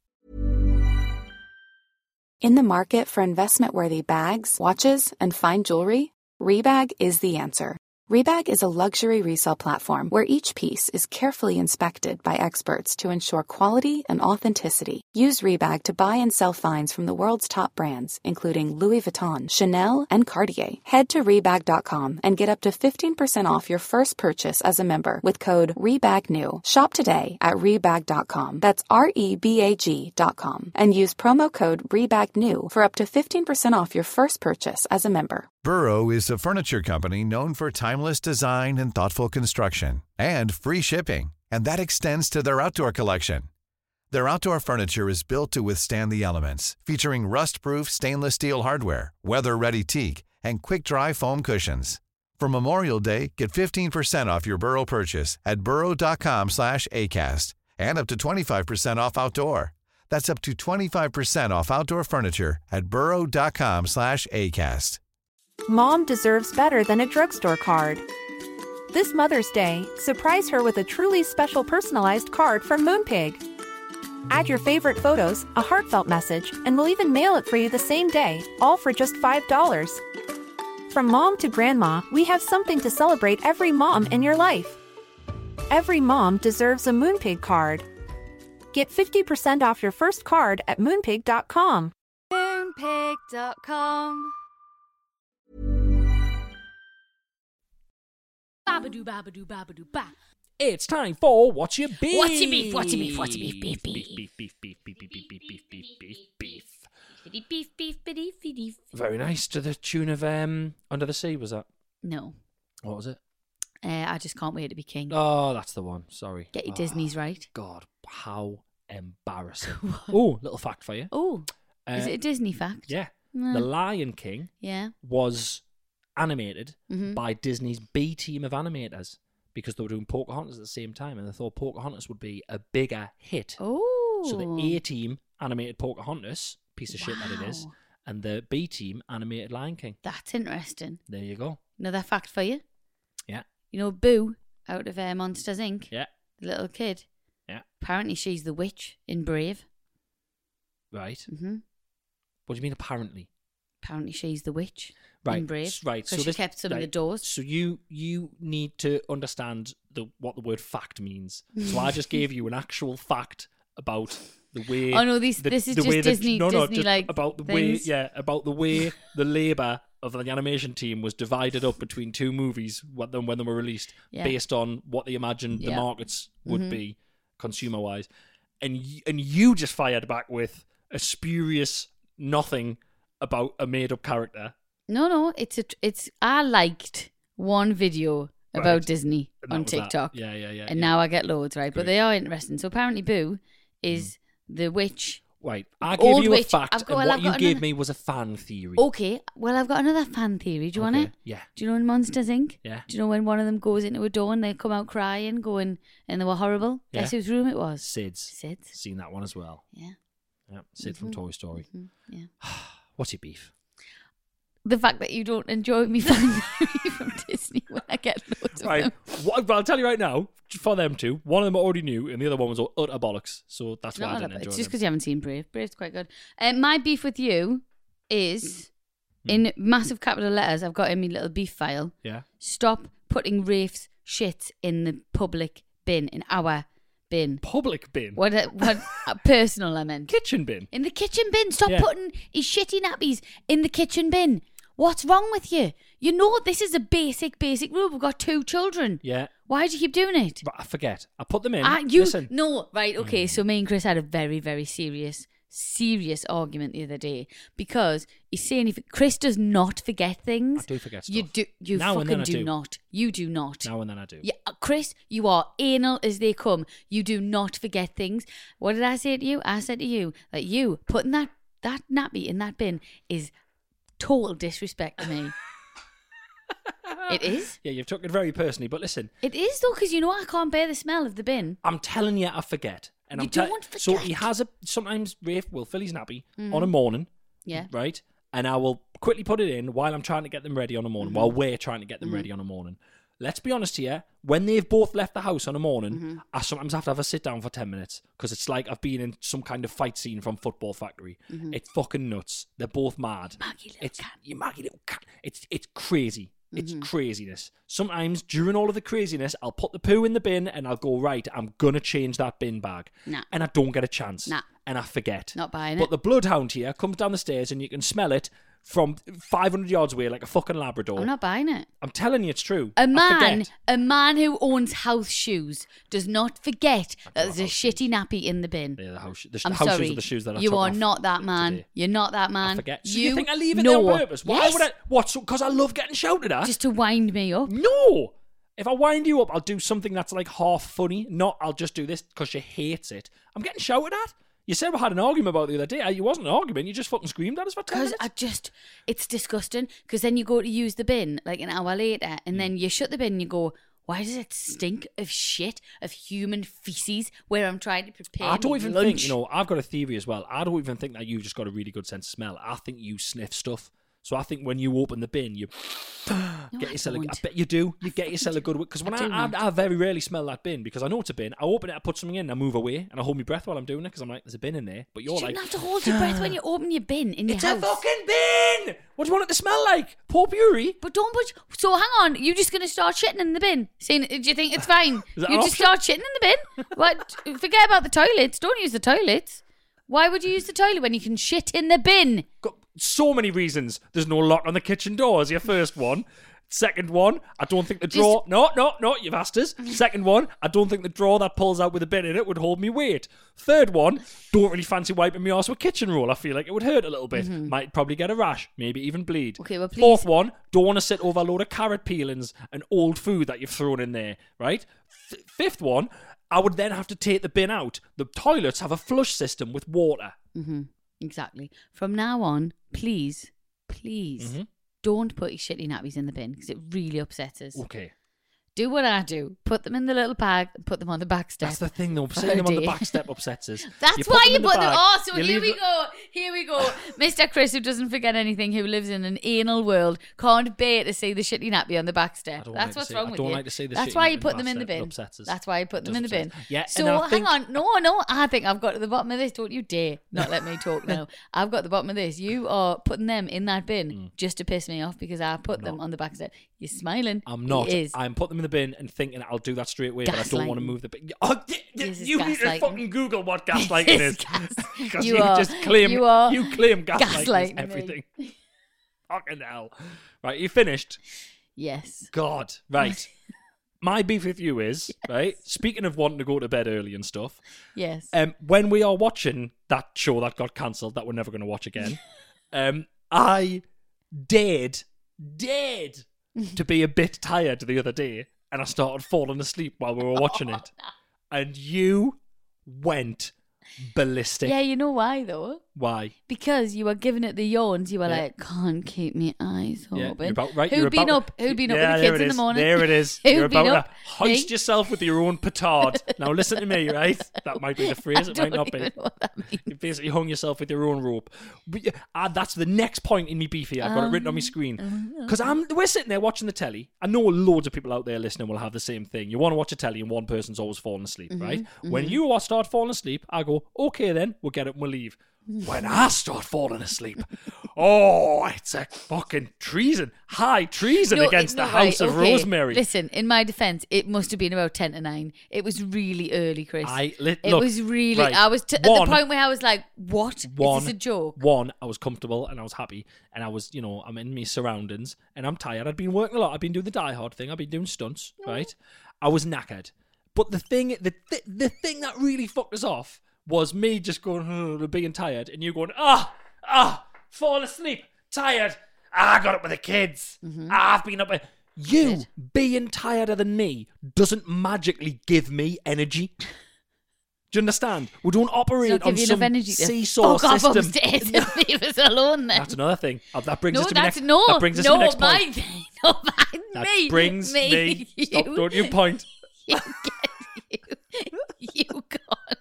Speaker 7: In the market for investment-worthy bags, watches, and fine jewelry, Rebag is the answer. Rebag is a luxury resale platform where each piece is carefully inspected by experts to ensure quality and authenticity. Use Rebag to buy and sell finds from the world's top brands, including Louis Vuitton, Chanel, and Cartier. Head to Rebag dot com and get up to fifteen percent off your first purchase as a member with code REBAGNEW. Shop today at Rebag dot com. That's R E B A G dot com. And use promo code REBAGNEW for up to fifteen percent off your first purchase as a member.
Speaker 8: Burrow is a furniture company known for timeless design and thoughtful construction, and free shipping, and that extends to their outdoor collection. Their outdoor furniture is built to withstand the elements, featuring rust-proof stainless steel hardware, weather-ready teak, and quick-dry foam cushions. For Memorial Day, get fifteen percent off your Burrow purchase at burrow dot com slash ACAST, and up to twenty-five percent off outdoor. That's up to twenty-five percent off outdoor furniture at burrow.com slash ACAST.
Speaker 7: Mom deserves better than a drugstore card. This Mother's Day, surprise her with a truly special personalized card from Moonpig. Add your favorite photos, a heartfelt message, and we'll even mail it for you the same day, all for just five dollars. From mom to grandma, we have something to celebrate every mom in your life. Every mom deserves a Moonpig card. Get fifty percent off your first card at moonpig dot com.
Speaker 4: Moonpig dot com.
Speaker 6: Babadoo, babadoo, babadoo, ba.
Speaker 5: It's time for What's Your Beef?
Speaker 6: What's your beef? What's your beef? What's your beef? Beef,
Speaker 5: Beef,
Speaker 6: beef.
Speaker 5: beef, beef, beef, beef, beef, beef, beef, beef, beef, beef.
Speaker 6: Beef, beef, beef, beef, beef, beef.
Speaker 5: Very nice. To the tune of um, Under the Sea, was that?
Speaker 4: No.
Speaker 5: What was it?
Speaker 4: Uh, I just can't wait to be king.
Speaker 5: Oh, that's the one. Sorry.
Speaker 4: Get your
Speaker 5: Oh,
Speaker 4: Disney's right.
Speaker 5: God, how embarrassing. Oh, little fact for you.
Speaker 4: Oh,
Speaker 5: Uh,
Speaker 4: is it a Disney fact?
Speaker 5: Yeah.
Speaker 4: Nah.
Speaker 5: The Lion King
Speaker 4: Yeah.
Speaker 5: was animated
Speaker 4: Mhm.
Speaker 5: by Disney's B team of animators because they were doing Pocahontas at the same time and they thought Pocahontas would be a bigger hit.
Speaker 4: Oh.
Speaker 5: So the A team animated Pocahontas, piece of shit that it is,
Speaker 4: Wow.
Speaker 5: and the B team animated Lion King.
Speaker 4: That's interesting.
Speaker 5: There you go.
Speaker 4: Another fact for you.
Speaker 5: Yeah.
Speaker 4: You know Boo out of uh, Monsters Incorporated?
Speaker 5: Yeah.
Speaker 4: The little kid.
Speaker 5: Yeah.
Speaker 4: Apparently she's the witch in Brave.
Speaker 5: Right.
Speaker 4: hmm
Speaker 5: What do you mean apparently?
Speaker 4: Apparently she's the witch
Speaker 5: Right.
Speaker 4: in Brave.
Speaker 5: s- Right.
Speaker 4: So,
Speaker 5: So
Speaker 4: she
Speaker 5: this-
Speaker 4: kept some of the
Speaker 5: right.
Speaker 4: doors.
Speaker 5: So you you need to understand the what the word fact means. So I just gave you an actual fact about the way.
Speaker 4: Oh, no, these-
Speaker 5: the,
Speaker 4: this is
Speaker 5: the
Speaker 4: just
Speaker 5: way that-
Speaker 4: Disney-
Speaker 5: No, no,
Speaker 4: Disney,
Speaker 5: just
Speaker 4: like,
Speaker 5: about the
Speaker 4: things.
Speaker 5: way. Yeah, about the way the labour of the animation team was divided up between two movies when them when they were released,
Speaker 4: Yeah.
Speaker 5: based on what they imagined the
Speaker 4: Yeah.
Speaker 5: markets would
Speaker 4: Mhm.
Speaker 5: be consumer wise, and y- and you just fired back with a spurious nothing about a made up character.
Speaker 4: No, no, it's a, it's. I liked one video about
Speaker 5: Right.
Speaker 4: Disney
Speaker 5: And that
Speaker 4: on
Speaker 5: was that.
Speaker 4: TikTok.
Speaker 5: Yeah, yeah, yeah.
Speaker 4: And
Speaker 5: yeah.
Speaker 4: now I get loads, right? But
Speaker 5: Great.
Speaker 4: they are interesting. So apparently Boo is
Speaker 5: Mm.
Speaker 4: the witch.
Speaker 5: Right, I gave
Speaker 4: Old
Speaker 5: you a
Speaker 4: witch.
Speaker 5: fact,
Speaker 4: I've got-
Speaker 5: and
Speaker 4: well,
Speaker 5: what
Speaker 4: I've
Speaker 5: you
Speaker 4: got
Speaker 5: gave
Speaker 4: another-
Speaker 5: me was a fan theory.
Speaker 4: Okay, well I've got another fan theory. Do you want
Speaker 5: Okay,
Speaker 4: it?
Speaker 5: Yeah,
Speaker 4: Do you know in Monsters Incorporated?
Speaker 5: yeah.
Speaker 4: Do you know when one of them goes into a door and they come out crying, going, and they were horrible?
Speaker 5: Yeah.
Speaker 4: Guess whose room it was?
Speaker 5: Sid's.
Speaker 4: Sid's.
Speaker 5: Seen that one as well.
Speaker 4: Yeah.
Speaker 5: Yeah, Sid from
Speaker 4: Mhm.
Speaker 5: Toy Story.
Speaker 4: Mhm, Yeah.
Speaker 5: What's your beef?
Speaker 4: The fact that you don't enjoy me fan theory from Disney when I get loads of
Speaker 5: Right,
Speaker 4: them.
Speaker 5: what, but I'll tell you right now, for them two, one of them I already knew, and the other one was utter bollocks. So that's why
Speaker 4: No,
Speaker 5: I
Speaker 4: I
Speaker 5: didn't
Speaker 4: love it.
Speaker 5: enjoy
Speaker 4: It's just
Speaker 5: them.
Speaker 4: because you haven't seen Brave. Brave's quite good. Um, my beef with you is,
Speaker 5: Hmm.
Speaker 4: in massive capital letters, I've got in my little beef file,
Speaker 5: Yeah.
Speaker 4: stop putting Rafe's shit in the public bin, in our bin.
Speaker 5: Public bin.
Speaker 4: What, what uh, personal I meant.
Speaker 5: Kitchen bin.
Speaker 4: In the kitchen bin. Stop
Speaker 5: Yeah.
Speaker 4: putting his shitty nappies in the kitchen bin. What's wrong with you? You know this is a basic, basic rule. We've got two children.
Speaker 5: Yeah.
Speaker 4: Why do you keep doing it?
Speaker 5: But I forget. I put them in.
Speaker 4: Ah, you
Speaker 5: Listen.
Speaker 4: no right? Okay, so me and Chris had a very, very serious, serious argument the other day because he's saying if Chris does not forget things,
Speaker 5: I do forget
Speaker 4: you
Speaker 5: stuff.
Speaker 4: do. You
Speaker 5: Now and
Speaker 4: fucking
Speaker 5: then I
Speaker 4: do,
Speaker 5: do.
Speaker 4: not. You do not.
Speaker 5: Now and then I do.
Speaker 4: Yeah, uh, Chris, you are anal as they come. You do not forget things. What did I say to you? I said to you that you putting that that nappy in that bin is total disrespect to me. It is.
Speaker 5: Yeah, you've took it very personally, but listen,
Speaker 4: It is though, because you know I can't bear the smell of the bin.
Speaker 5: I'm telling you, I forget. And
Speaker 4: You
Speaker 5: I'm tell-
Speaker 4: don't
Speaker 5: So
Speaker 4: forget.
Speaker 5: he has a sometimes Rafe will fill his nappy
Speaker 4: Mhm.
Speaker 5: on a morning,
Speaker 4: Yeah.
Speaker 5: right? And I will quickly put it in while I'm trying to get them ready on a morning.
Speaker 4: Mhm.
Speaker 5: While we're trying to get them
Speaker 4: Mhm.
Speaker 5: ready on a morning. Let's be honest here. When they've both left the house on a morning,
Speaker 4: Mm-hmm.
Speaker 5: I sometimes have to have a sit down for ten minutes because it's like I've been in some kind of fight scene from Football Factory.
Speaker 4: Mhm.
Speaker 5: It's fucking nuts. They're both mad.
Speaker 4: Maggie little
Speaker 5: It's
Speaker 4: cat.
Speaker 5: you Maggie little cat. It's it's crazy. It's
Speaker 4: Mhm.
Speaker 5: craziness. Sometimes during all of the craziness, I'll put the poo in the bin and I'll go, right, I'm gonna change that bin bag.
Speaker 4: Nah.
Speaker 5: And I don't get a chance.
Speaker 4: Nah.
Speaker 5: And I forget.
Speaker 4: Not buying
Speaker 5: But
Speaker 4: it.
Speaker 5: the bloodhound here comes down the stairs and you can smell it from five hundred yards away like a fucking Labrador.
Speaker 4: I'm not buying it.
Speaker 5: I'm telling you, it's true.
Speaker 4: A
Speaker 5: I
Speaker 4: man,
Speaker 5: forget.
Speaker 4: a man who owns house shoes does not forget
Speaker 5: I
Speaker 4: that
Speaker 5: don't
Speaker 4: there's a
Speaker 5: have house
Speaker 4: shitty nappy in the bin.
Speaker 5: Yeah, the house, the,
Speaker 4: I'm
Speaker 5: the house
Speaker 4: sorry.
Speaker 5: shoes are the shoes that I
Speaker 4: you
Speaker 5: took
Speaker 4: are
Speaker 5: off
Speaker 4: not that man.
Speaker 5: today.
Speaker 4: You're not that man.
Speaker 5: I forget. So
Speaker 4: you,
Speaker 5: you think I leave it
Speaker 4: know.
Speaker 5: there on purpose? Why
Speaker 4: Yes.
Speaker 5: would I? What? Because I love getting shouted at?
Speaker 4: Just to wind me up.
Speaker 5: No! If I wind you up, I'll do something that's like half funny. Not I'll just do this because she hates it. I'm getting shouted at. You said we had an argument about it the other day. It wasn't an argument. You just fucking screamed at us for ten
Speaker 4: Because
Speaker 5: minutes.
Speaker 4: I just, it's disgusting. Because then you go to use the bin like an hour later, and then you shut the bin and you go, Why does it stink of shit, of human feces, where I'm trying to prepare
Speaker 5: I don't even
Speaker 4: lunch?
Speaker 5: think, you know, I've got a theory as well. I don't even think that you've just got a really good sense of smell. I think you sniff stuff. So I think when you open the bin, you
Speaker 4: No,
Speaker 5: get
Speaker 4: I
Speaker 5: yourself. A, I
Speaker 4: don't.
Speaker 5: bet you do. You get yourself a good. Because when
Speaker 4: I
Speaker 5: I,
Speaker 4: do
Speaker 5: I,
Speaker 4: not.
Speaker 5: I, very rarely smell that bin because I know it's a bin. I open it, I put something in, I move away, and I hold my breath while I'm doing it because I'm like, there's a bin in there. But you're
Speaker 4: You
Speaker 5: like,
Speaker 4: shouldn't have to hold your breath when you open your bin in your
Speaker 5: it's
Speaker 4: house.
Speaker 5: a fucking bin. What do you want it to smell like? Potpourri.
Speaker 4: But don't put. So hang on, you just gonna start shitting in the bin? Saying, do you think it's fine?
Speaker 5: Is that
Speaker 4: You
Speaker 5: an
Speaker 4: just
Speaker 5: option?
Speaker 4: start shitting in the bin? What? Forget about the toilets. Don't use the toilets. Why would you use the toilet when you can shit in the bin?
Speaker 5: Got so many reasons. There's no lock on the kitchen door is your first one. Second one, I don't think the
Speaker 4: Just-
Speaker 5: drawer... No, no, no, you've asked us. Second one, I don't think the drawer that pulls out with a bin in it would hold me weight. Third one, don't really fancy wiping my arse with kitchen roll. I feel like it would hurt a little bit. Might probably get a rash, maybe even bleed.
Speaker 4: Okay, well, please-
Speaker 5: Fourth one, don't want to sit over a load of carrot peelings and old food that you've thrown in there, right? F- fifth one, I would then have to take the bin out. The toilets have a flush system with water.
Speaker 4: Mm-hmm. Exactly. From now on, please, please,
Speaker 5: Mm-hmm.
Speaker 4: don't put your shitty nappies in the bin because it really upsets us.
Speaker 5: Okay.
Speaker 4: Do what I do. Put them in the little bag and put them on the back step.
Speaker 5: That's the thing, though.
Speaker 4: for
Speaker 5: Seeing them on the
Speaker 4: a day.
Speaker 5: back step upsets us.
Speaker 4: That's
Speaker 5: You
Speaker 4: why
Speaker 5: them
Speaker 4: you
Speaker 5: in the
Speaker 4: put them.
Speaker 5: bag,
Speaker 4: Oh, so
Speaker 5: you
Speaker 4: here
Speaker 5: leave
Speaker 4: we
Speaker 5: the-
Speaker 4: go. Here we go. Mister Chris, who doesn't forget anything, who lives in an anal world, can't bear to see the shitty nappy on the back
Speaker 5: I
Speaker 4: step.
Speaker 5: don't
Speaker 4: That's
Speaker 5: like to
Speaker 4: what's
Speaker 5: see-
Speaker 4: wrong
Speaker 5: I
Speaker 4: with
Speaker 5: don't
Speaker 4: you.
Speaker 5: like to see the
Speaker 4: That's
Speaker 5: shitty
Speaker 4: why
Speaker 5: nappy
Speaker 4: you
Speaker 5: on
Speaker 4: put
Speaker 5: the
Speaker 4: them in the
Speaker 5: back step. It
Speaker 4: bin.
Speaker 5: upsets us.
Speaker 4: That's why you put
Speaker 5: It
Speaker 4: them in the
Speaker 5: does
Speaker 4: bin.
Speaker 5: upset us. Yeah, and
Speaker 4: So
Speaker 5: then I
Speaker 4: hang
Speaker 5: think-
Speaker 4: on. No, no. I think I've got to the bottom of this. Don't you dare not let me talk now. I've got to the bottom of this. You are putting them in that bin just to piss me off because I put them on the back step. You're smiling.
Speaker 5: I'm not.
Speaker 4: He is.
Speaker 5: I'm putting them in the bin and thinking I'll do that straight away, but I don't want to
Speaker 4: Gaslighting.
Speaker 5: move the bin. Oh, y- y-
Speaker 4: This is
Speaker 5: you need to
Speaker 4: gaslighting.
Speaker 5: fucking Google what gaslighting
Speaker 4: This
Speaker 5: is.
Speaker 4: is gas-
Speaker 5: Because
Speaker 4: You
Speaker 5: you,
Speaker 4: are-
Speaker 5: just claim
Speaker 4: you are
Speaker 5: you claim gaslighting,
Speaker 4: gaslighting
Speaker 5: is
Speaker 4: me.
Speaker 5: everything. Fucking hell. Right, you finished?
Speaker 4: Yes.
Speaker 5: God. Right. My beef with you is, right, speaking of wanting to go to bed early and stuff,
Speaker 4: Yes.
Speaker 5: um, when we are watching that show that got cancelled that we're never going to watch again, um, I dared, dared to be a bit tired the other day, and I started falling asleep while we were watching it. And you went ballistic.
Speaker 4: Yeah, you know why though?
Speaker 5: Why?
Speaker 4: Because you were giving it the yawns. You were
Speaker 5: Yeah.
Speaker 4: like, can't keep my eyes
Speaker 5: Yeah,
Speaker 4: open.
Speaker 5: you're about right.
Speaker 4: Who'd
Speaker 5: you're
Speaker 4: been
Speaker 5: about,
Speaker 4: up? Who'd been up
Speaker 5: yeah,
Speaker 4: with the
Speaker 5: there
Speaker 4: kids
Speaker 5: it
Speaker 4: in the
Speaker 5: is.
Speaker 4: morning?
Speaker 5: There it is.
Speaker 4: Who'd
Speaker 5: You're
Speaker 4: been
Speaker 5: about
Speaker 4: up?
Speaker 5: to hoist
Speaker 4: Me?
Speaker 5: yourself with your own petard. Now listen to me, right? That might be the phrase.
Speaker 4: I
Speaker 5: It might
Speaker 4: don't
Speaker 5: not be.
Speaker 4: even know what that means.
Speaker 5: You basically hung yourself with your own rope. But, yeah, uh, that's the next point in me beef here. I've got it written on my screen. Because I'm we're sitting there watching the telly. I know loads of people out there listening will have the same thing. You want to watch a telly and one person's always falling asleep, right? When you start falling asleep, I go, okay then, we'll get it and we'll leave. When I start falling asleep, oh, it's a fucking treason. High treason
Speaker 4: No,
Speaker 5: against
Speaker 4: no,
Speaker 5: the House
Speaker 4: right,
Speaker 5: of
Speaker 4: okay.
Speaker 5: Rosemary.
Speaker 4: Listen, in my defence, it must have been about ten to nine. It was really early, Chris.
Speaker 5: I lit,
Speaker 4: it
Speaker 5: look,
Speaker 4: was really.
Speaker 5: right,
Speaker 4: I was t-
Speaker 5: one,
Speaker 4: at the point where I was like, "What?
Speaker 5: One,
Speaker 4: Is this a joke?"
Speaker 5: One, I was comfortable and I was happy, and I was, you know, I'm in my surroundings, and I'm tired. I'd been working a lot. I've been doing the Die Hard thing. I've been doing stunts, right? I was knackered, but the thing, the th- the thing that really fucked us off was me just going, oh, being tired, and you going, ah, ah, fall asleep, tired. Ah, I got up with the kids.
Speaker 4: Mm-hmm.
Speaker 5: Ah, I've been up with. You being tireder than me doesn't magically give me energy. Do you understand? We don't operate
Speaker 4: It's not
Speaker 5: on
Speaker 4: give you
Speaker 5: some
Speaker 4: enough energy to
Speaker 5: seesaw
Speaker 4: fuck off
Speaker 5: system.
Speaker 4: upstairs and leave us alone then.
Speaker 5: That's another thing. Uh, That brings
Speaker 4: no,
Speaker 5: us to my
Speaker 4: that's
Speaker 5: next.
Speaker 4: no,
Speaker 5: that brings us
Speaker 4: no,
Speaker 5: to my next
Speaker 4: my
Speaker 5: point.
Speaker 4: thing. No, mine,
Speaker 5: That
Speaker 4: me,
Speaker 5: brings
Speaker 4: me.
Speaker 5: me. Stop!
Speaker 4: You,
Speaker 5: Don't you point.
Speaker 4: You get you. You can't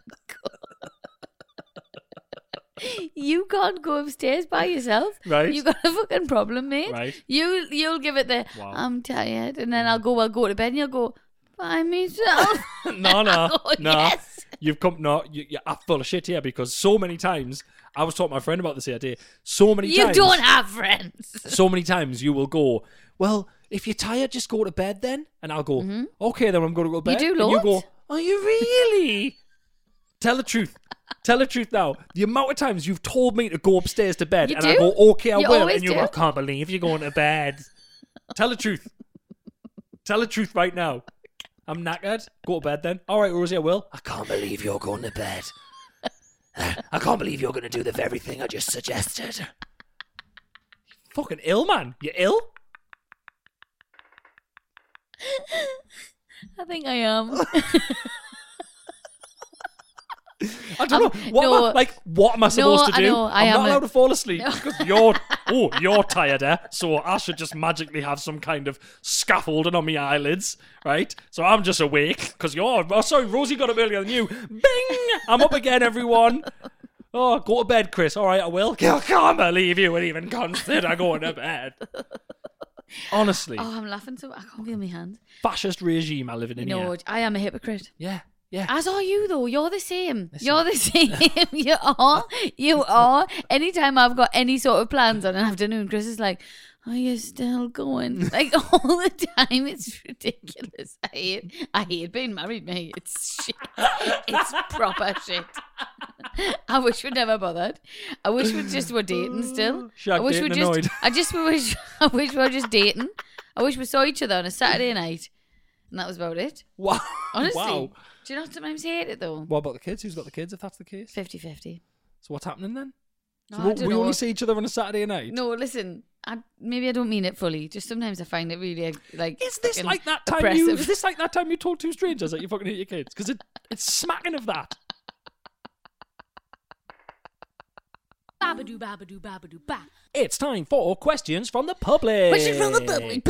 Speaker 4: go. You can't go upstairs by yourself.
Speaker 5: Right.
Speaker 4: You got a fucking problem, mate.
Speaker 5: Right.
Speaker 4: You you'll give it the
Speaker 5: Wow.
Speaker 4: I'm tired, and then I'll go. I'll go to bed, and you'll go by myself.
Speaker 5: no, no,
Speaker 4: Oh,
Speaker 5: no.
Speaker 4: yes.
Speaker 5: You've come. No, you, you're full of shit here because so many times I was talking to my friend about this the other day. So many
Speaker 4: You
Speaker 5: times.
Speaker 4: don't have friends.
Speaker 5: So many times you will go, well, if you're tired, just go to bed then. And I'll go, okay, then I'm going to go to bed.
Speaker 4: do
Speaker 5: And you
Speaker 4: loads.
Speaker 5: go, are you really? Tell the truth. Tell the truth now. The amount of times you've told me to go upstairs to bed,
Speaker 4: You
Speaker 5: and
Speaker 4: do?
Speaker 5: I go, okay, I
Speaker 4: You
Speaker 5: will.
Speaker 4: always
Speaker 5: And you
Speaker 4: do.
Speaker 5: go, I can't believe you're going to bed. Tell the truth. Tell the truth right now. I'm knackered. Go to bed then. All right, Rosie, I will. I can't believe you're going to bed. I can't believe you're going to do the very thing I just suggested. Fucking ill, man. You ill?
Speaker 4: I think I am.
Speaker 5: I don't
Speaker 4: Um,
Speaker 5: know. What
Speaker 4: no.
Speaker 5: am I, like, what am I supposed
Speaker 4: No,
Speaker 5: to
Speaker 4: I
Speaker 5: do?
Speaker 4: know, I
Speaker 5: I'm
Speaker 4: am
Speaker 5: not
Speaker 4: a-
Speaker 5: allowed to fall asleep because you're, oh, you're tired, eh? So I should just magically have some kind of scaffolding on my eyelids, right? So I'm just awake because you're, oh, sorry, Rosie got up earlier than you. Bing! I'm up again, everyone. Oh, go to bed, Chris. All right, I will. I can't believe you would even consider going to bed. Honestly.
Speaker 4: Oh, I'm laughing so I can't feel my hand.
Speaker 5: Fascist regime I living in
Speaker 4: No,
Speaker 5: here.
Speaker 4: I am a hypocrite.
Speaker 5: Yeah, yeah.
Speaker 4: As are you, though. You're the same.
Speaker 5: Listen.
Speaker 4: You're the same. you are. You are. Anytime I've got any sort of plans on an afternoon, Chris is like, are you still going? Like, all the time. It's ridiculous. I hate, I hate being married, mate. It's shit. It's proper shit. I wish we'd never bothered. I wish we just were dating still.
Speaker 5: Shag
Speaker 4: I wish we
Speaker 5: dating
Speaker 4: just.
Speaker 5: annoyed.
Speaker 4: I just wish. I wish we were just dating. I wish we saw each other on a Saturday night, and that was about it.
Speaker 5: Wow.
Speaker 4: Honestly,
Speaker 5: Wow.
Speaker 4: do you not sometimes hate it though?
Speaker 5: What about the kids? Who's got the kids if that's the case?
Speaker 4: fifty-fifty.
Speaker 5: So what's happening then?
Speaker 4: No,
Speaker 5: So
Speaker 4: I
Speaker 5: we
Speaker 4: don't
Speaker 5: we
Speaker 4: know.
Speaker 5: only see each other on a Saturday night?
Speaker 4: No, listen. I, maybe I don't mean it fully. Just sometimes I find it really like.
Speaker 5: Is this
Speaker 4: fucking
Speaker 5: like that time you?
Speaker 4: oppressive.
Speaker 5: Is this like that time you told two strangers that you fucking hate your kids? Because it, it's smacking of that.
Speaker 6: Babadoo, babadoo, babadoo, ba.
Speaker 5: It's time for questions from the public.
Speaker 6: Question from the public,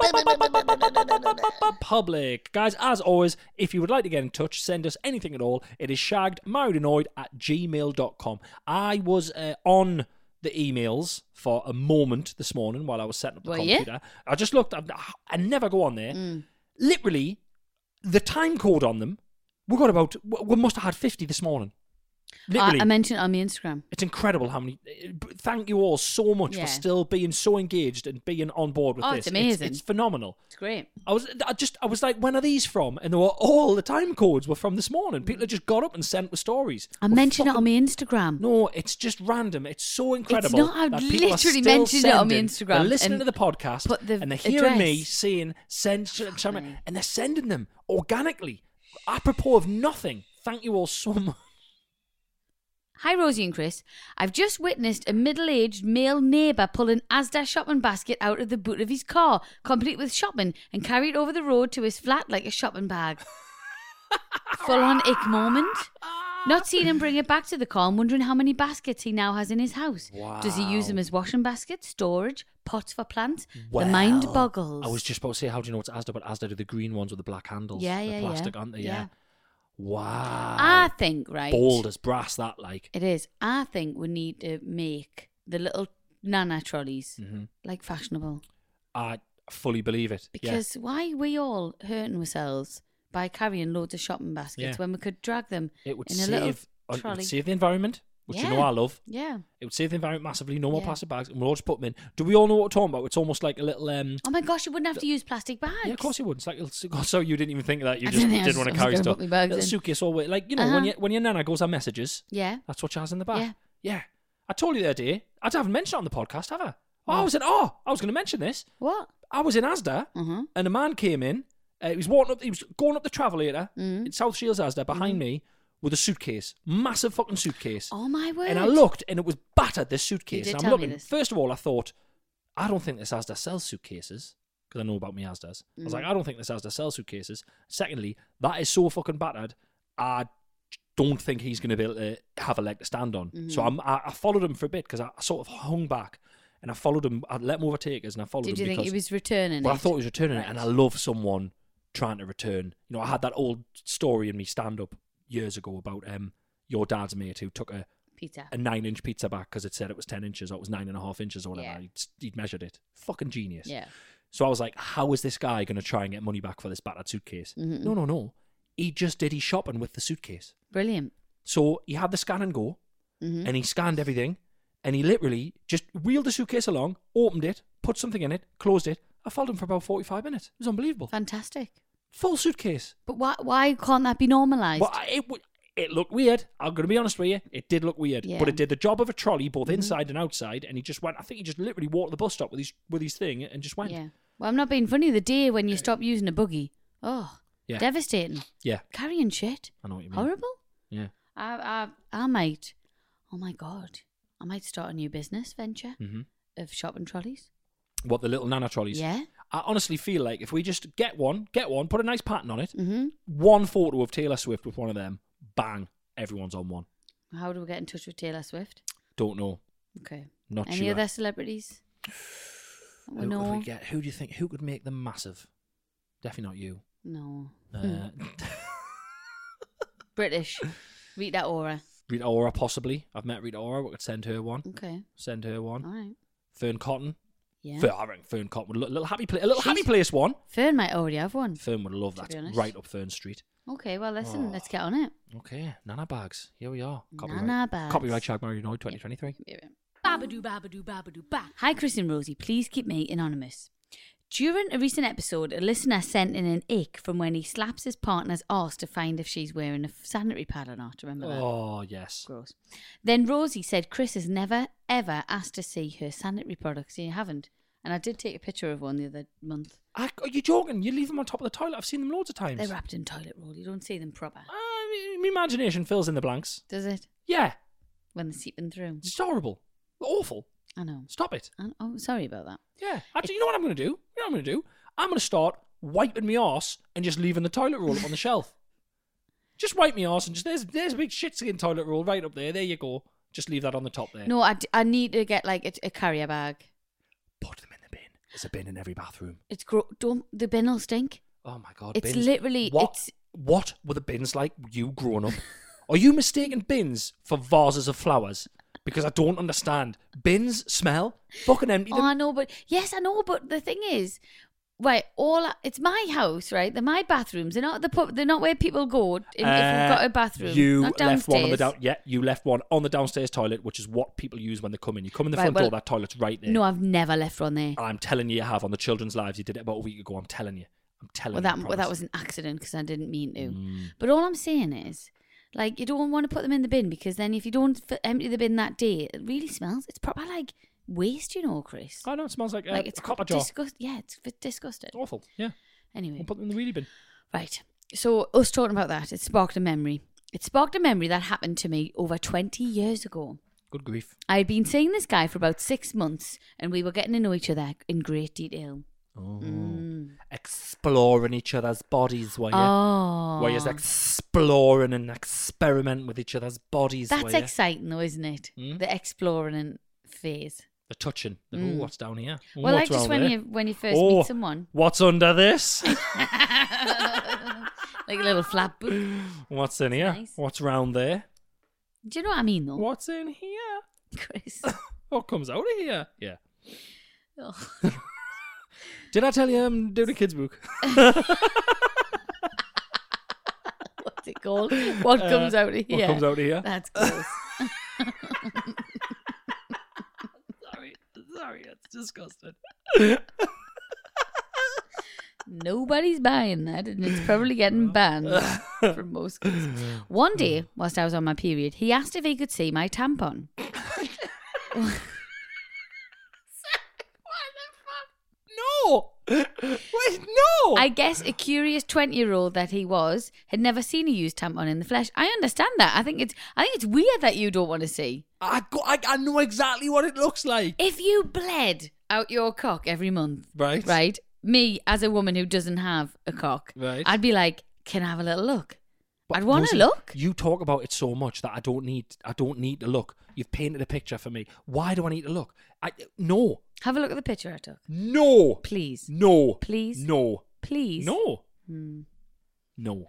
Speaker 6: public.
Speaker 5: Public. Guys, as always, if you would like to get in touch, send us anything at all. It is shagged married annoyed at gmail dot com. I was uh, on the emails for a moment this morning while I was setting up the
Speaker 4: Were you?
Speaker 5: computer. I just looked. I, I never go on there.
Speaker 4: Mm.
Speaker 5: Literally, the time code on them, we got about, we must have had fifty this morning.
Speaker 4: I,
Speaker 5: Literally.
Speaker 4: I mentioned it on my Instagram.
Speaker 5: It's incredible how many. Thank you all so much
Speaker 4: Yeah.
Speaker 5: for still being so engaged and being on board with
Speaker 4: Oh,
Speaker 5: this.
Speaker 4: it's amazing.
Speaker 5: It's, phenomenal.
Speaker 4: It's great.
Speaker 5: I was, I just, I was like, when are these from? And they were all the time codes were from this morning. People had just got up and sent with stories.
Speaker 4: I
Speaker 5: We're
Speaker 4: mentioned it
Speaker 5: fucking-
Speaker 4: on my Instagram.
Speaker 5: No, it's just random. It's so incredible.
Speaker 4: not. I
Speaker 5: that people are
Speaker 4: literally
Speaker 5: still
Speaker 4: mentioned it on my
Speaker 5: sending-
Speaker 4: Instagram
Speaker 5: They're listening
Speaker 4: and
Speaker 5: to the podcast
Speaker 4: put the
Speaker 5: and they're hearing me
Speaker 4: address.
Speaker 5: saying send, send, send, and they're sending them organically, apropos of nothing. Thank you all so much.
Speaker 4: Hi, Rosie and Chris. I've just witnessed a middle-aged male neighbour pull an Asda shopping basket out of the boot of his car, complete with shopping, and carry it over the road to his flat like a shopping bag. Full-on ick moment. Not seeing him bring it back to the car and wondering how many baskets he now has in his house. Does he use them as washing baskets, storage, pots for plants? the mind
Speaker 5: Well,
Speaker 4: boggles.
Speaker 5: I was just about to say, how do you know it's Asda? But Asda do the green ones with the black handles.
Speaker 4: Yeah,
Speaker 5: the
Speaker 4: yeah,
Speaker 5: plastic,
Speaker 4: yeah.
Speaker 5: aren't they?
Speaker 4: Yeah.
Speaker 5: Yeah. Wow.
Speaker 4: I think, right?
Speaker 5: Bold as brass, that like.
Speaker 4: It is. I think we need to make the little Nana trolleys
Speaker 5: Mhm.
Speaker 4: like fashionable.
Speaker 5: I fully believe it. Yeah.
Speaker 4: Because why are we all hurting ourselves by carrying loads of shopping baskets
Speaker 5: Yeah.
Speaker 4: when we could drag them
Speaker 5: It would
Speaker 4: in a little
Speaker 5: save, uh, it
Speaker 4: trolley?
Speaker 5: would save the environment, which you know
Speaker 4: Yeah.
Speaker 5: I love.
Speaker 4: Yeah.
Speaker 5: It would save the environment massively. No more
Speaker 4: Yeah.
Speaker 5: plastic bags, and we'll all just put them in. Do we all know what we're talking about? It's almost like a little. Um,
Speaker 4: Oh my gosh, you wouldn't have to use plastic bags.
Speaker 5: yeah, of course you would. It's like, oh, so you didn't even think of that. You
Speaker 4: I
Speaker 5: just
Speaker 4: didn't, I
Speaker 5: didn't
Speaker 4: was-
Speaker 5: want
Speaker 4: I
Speaker 5: to
Speaker 4: was
Speaker 5: carry
Speaker 4: gonna
Speaker 5: stuff.
Speaker 4: put my bags
Speaker 5: Little
Speaker 4: in.
Speaker 5: suitcase all the way. Like, you know,
Speaker 4: Uh-huh.
Speaker 5: when, you, when your nana goes on messages,
Speaker 4: Yeah.
Speaker 5: that's what she has in the back.
Speaker 4: Yeah.
Speaker 5: Yeah. I told you the other day. I haven't mentioned it on the podcast, have I? Oh, I was in, oh, I was going to mention this.
Speaker 4: What?
Speaker 5: I was in Asda,
Speaker 4: Uh-huh.
Speaker 5: and a man came in. Uh, he was walking up. He was going up the travelator
Speaker 4: Mm.
Speaker 5: in South Shields Asda behind me with a suitcase, massive fucking suitcase.
Speaker 4: Oh my word.
Speaker 5: and I looked, and it was battered. This suitcase.
Speaker 4: You did
Speaker 5: and I'm
Speaker 4: tell me
Speaker 5: looking.
Speaker 4: this.
Speaker 5: First of all, I thought, I don't think this Asda sells suitcases because I know about me Asdas. I was
Speaker 4: Mm.
Speaker 5: like, I don't think this Asda sells suitcases. Secondly, that is so fucking battered. I don't think he's going to be able to have a leg to stand on. So
Speaker 4: Mm-hmm.
Speaker 5: I'm, I, I followed him for a bit because I, I sort of hung back. And I followed him. I let him overtake us, and I followed
Speaker 4: Did
Speaker 5: him
Speaker 4: you think
Speaker 5: because.
Speaker 4: he was returning
Speaker 5: Well,
Speaker 4: it?
Speaker 5: I thought he was returning it, and
Speaker 4: Right.
Speaker 5: I love someone trying to return. You know, I had that old story in me stand up years ago about um your dad's mate who took a,
Speaker 4: Pizza.
Speaker 5: a nine inch pizza back because it said it was ten inches or it was nine and a half inches or whatever.
Speaker 4: Yeah.
Speaker 5: He'd, he'd measured it. Fucking genius.
Speaker 4: Yeah.
Speaker 5: So I was like, how is this guy going to try and get money back for this battered suitcase?
Speaker 4: Mhm.
Speaker 5: No, no, no. He just did his shopping with the suitcase.
Speaker 4: Brilliant.
Speaker 5: So he had the scan and go,
Speaker 4: Mhm.
Speaker 5: and he scanned everything, and he literally just wheeled the suitcase along, opened it, put something in it, closed it. I followed him for about forty-five minutes. It was unbelievable.
Speaker 4: Fantastic.
Speaker 5: Full suitcase.
Speaker 4: But why why can't that be normalised?
Speaker 5: Well, I- it w- it looked weird. I'm going to be honest with you. It did look weird,
Speaker 4: Yeah.
Speaker 5: but it did the job of a trolley, both
Speaker 4: Mhm.
Speaker 5: inside and outside. And he just went. I think he just literally walked the bus stop with his with his thing and just went.
Speaker 4: Yeah. Well, I'm not being funny. The day when you stop using a buggy, oh,
Speaker 5: Yeah.
Speaker 4: devastating.
Speaker 5: Yeah,
Speaker 4: Carrying shit.
Speaker 5: I know what you mean.
Speaker 4: Horrible.
Speaker 5: Yeah.
Speaker 4: I, I, I might. Oh my god, I might start a new business venture
Speaker 5: hmm
Speaker 4: of shopping trolleys.
Speaker 5: What, the little nana trolleys?
Speaker 4: Yeah.
Speaker 5: I honestly feel like if we just get one, get one, put a nice pattern on it,
Speaker 4: Mm-hmm.
Speaker 5: one photo of Taylor Swift with one of them, bang, Everyone's on one.
Speaker 4: How do we get in touch with Taylor Swift?
Speaker 5: Don't know.
Speaker 4: Okay.
Speaker 5: Not
Speaker 4: Any
Speaker 5: sure.
Speaker 4: other celebrities? We
Speaker 5: Who
Speaker 4: know.
Speaker 5: could we get? Who do you think? Who could make them massive? Definitely not you.
Speaker 4: No.
Speaker 5: Uh,
Speaker 4: British. Rita Ora.
Speaker 5: Rita Ora, possibly. I've met Rita Ora. We could send her one.
Speaker 4: Okay.
Speaker 5: Send her one.
Speaker 4: All right.
Speaker 5: Fern Cotton.
Speaker 4: Yeah.
Speaker 5: Fern, I reckon Fern Cotton would look, a little happy, pla- a little
Speaker 4: She's-
Speaker 5: happy place one.
Speaker 4: Fern might already have one.
Speaker 5: Fern would love
Speaker 4: To
Speaker 5: that.
Speaker 4: be honest.
Speaker 5: Right up Fern Street.
Speaker 4: Okay, well, listen,
Speaker 5: Oh.
Speaker 4: let's get on it.
Speaker 5: Okay, Nana Bags. Here we are. Copyright.
Speaker 4: Nana Bags.
Speaker 5: Copyright Shag Mary Noid twenty twenty-three.
Speaker 6: Babadoo, babadoo, babadoo, ba.
Speaker 4: Hi, Chris and Rosie. Please keep me anonymous. During a recent episode, a listener sent in an ick from when he slaps his partner's arse to find if she's wearing a sanitary pad or not. Remember that?
Speaker 5: Oh, yes.
Speaker 4: Gross. Then Rosie said Chris has never, ever asked to see her sanitary products. And you haven't. And I did take a picture of one the other month.
Speaker 5: I, are you joking? You leave them on top of the toilet. I've seen them loads of times.
Speaker 4: They're wrapped in toilet roll. You don't see them proper.
Speaker 5: Uh, my, my imagination fills in the blanks.
Speaker 4: Does it?
Speaker 5: Yeah.
Speaker 4: When they're seeping through.
Speaker 5: It's horrible. Awful.
Speaker 4: I know.
Speaker 5: Stop it.
Speaker 4: I, oh, sorry about that.
Speaker 5: Yeah. Actually, you know what I'm going to do? You know what I'm going to do? I'm going to start wiping my arse and just leaving the toilet roll up on the shelf. Just wipe my arse and just, there's, there's a big shit skin toilet roll right up there. There you go. Just leave that on the top there.
Speaker 4: No, I, d- I need to get like a, a carrier bag.
Speaker 5: Put them in the bin. There's a bin in every bathroom.
Speaker 4: It's gro- don't the bin will stink.
Speaker 5: Oh my God.
Speaker 4: It's
Speaker 5: bins.
Speaker 4: literally-
Speaker 5: What,
Speaker 4: it's-
Speaker 5: what were the bins like you growing up? Are you mistaking bins for vases of flowers? Because I don't understand. Bins smell. Fucking empty
Speaker 4: Oh,
Speaker 5: them.
Speaker 4: I know, but yes, I know, but the thing is, right? All it's my house, right? They're my bathrooms. They're not the pub. They're not where people go in, if you've got a bathroom.
Speaker 5: Uh, You
Speaker 4: not
Speaker 5: left one on the
Speaker 4: downstairs.
Speaker 5: down. Yeah, you left one on the downstairs toilet, which is what people use when they come in. You come in the
Speaker 4: Right,
Speaker 5: front
Speaker 4: well-
Speaker 5: door, that toilet's right there.
Speaker 4: No, I've never left one there.
Speaker 5: I'm telling you, you have on the Children's Lives. You did it about a week ago. I'm telling you. I'm telling
Speaker 4: Well,
Speaker 5: you. I
Speaker 4: that well,
Speaker 5: promise.
Speaker 4: that was an accident because I didn't mean to.
Speaker 5: Mm.
Speaker 4: But all I'm saying is, like, you don't want to put them in the bin because then if you don't f- empty the bin that day, it really smells. It's proper like waste, you know, Chris.
Speaker 5: I know it smells like, uh,
Speaker 4: like it's
Speaker 5: a copper jar.
Speaker 4: disgust. Yeah, it's f- disgusting.
Speaker 5: It's awful. Yeah.
Speaker 4: Anyway,
Speaker 5: We'll put them in the wheelie bin.
Speaker 4: right. So us talking about that, it sparked a memory. It sparked a memory that happened to me over twenty years ago.
Speaker 5: Good grief.
Speaker 4: I had been seeing this guy for about six months, and we were getting to know each other in great detail.
Speaker 5: Oh.
Speaker 4: Mm.
Speaker 5: Exploring each other's bodies, were you?
Speaker 4: Oh,
Speaker 5: Were you exploring and experimenting with each other's bodies,
Speaker 4: that's
Speaker 5: were you?
Speaker 4: exciting, though, isn't it?
Speaker 5: Hmm?
Speaker 4: The exploring and phase.
Speaker 5: The touching. The,
Speaker 4: Mm.
Speaker 5: oh, what's down here? Oh,
Speaker 4: Well,
Speaker 5: what's
Speaker 4: like just
Speaker 5: round
Speaker 4: when
Speaker 5: there?
Speaker 4: you when you first
Speaker 5: Oh,
Speaker 4: meet someone,
Speaker 5: What's under this?
Speaker 4: like a little flat book.
Speaker 5: What's in here?
Speaker 4: Nice.
Speaker 5: What's round there?
Speaker 4: Do you know what I mean, though,
Speaker 5: What's in here?
Speaker 4: Chris?
Speaker 5: What comes out of here? Yeah.
Speaker 4: Oh.
Speaker 5: Did I tell you I'm doing a kids book?
Speaker 4: What's it called? What
Speaker 5: Uh,
Speaker 4: comes out of here?
Speaker 5: What comes out of here?
Speaker 4: That's gross.
Speaker 5: Sorry, sorry, it's disgusting.
Speaker 4: Nobody's buying that, and it's probably getting banned from most schools. One day, whilst I was on my period, he asked if he could see my tampon.
Speaker 5: No! Wait, no!
Speaker 4: I guess a curious twenty-year-old that he was had never seen a used tampon in the flesh. I understand that. I think it's I think it's weird that you don't want to see.
Speaker 5: I, go, I, I know exactly what it looks like.
Speaker 4: If you bled out your cock every month,
Speaker 5: Right.
Speaker 4: right? Me, as a woman who doesn't have a cock,
Speaker 5: Right.
Speaker 4: I'd be like, can I have a little look?
Speaker 5: But
Speaker 4: I'd want to
Speaker 5: Rosie,
Speaker 4: look.
Speaker 5: You talk about it so much that I don't need. I don't need to look. You've painted a picture for me. Why do I need to look? I no,
Speaker 4: Have a look at the picture I took.
Speaker 5: no,
Speaker 4: Please.
Speaker 5: no,
Speaker 4: Please.
Speaker 5: no,
Speaker 4: Please.
Speaker 5: no,
Speaker 4: Hmm.
Speaker 5: no.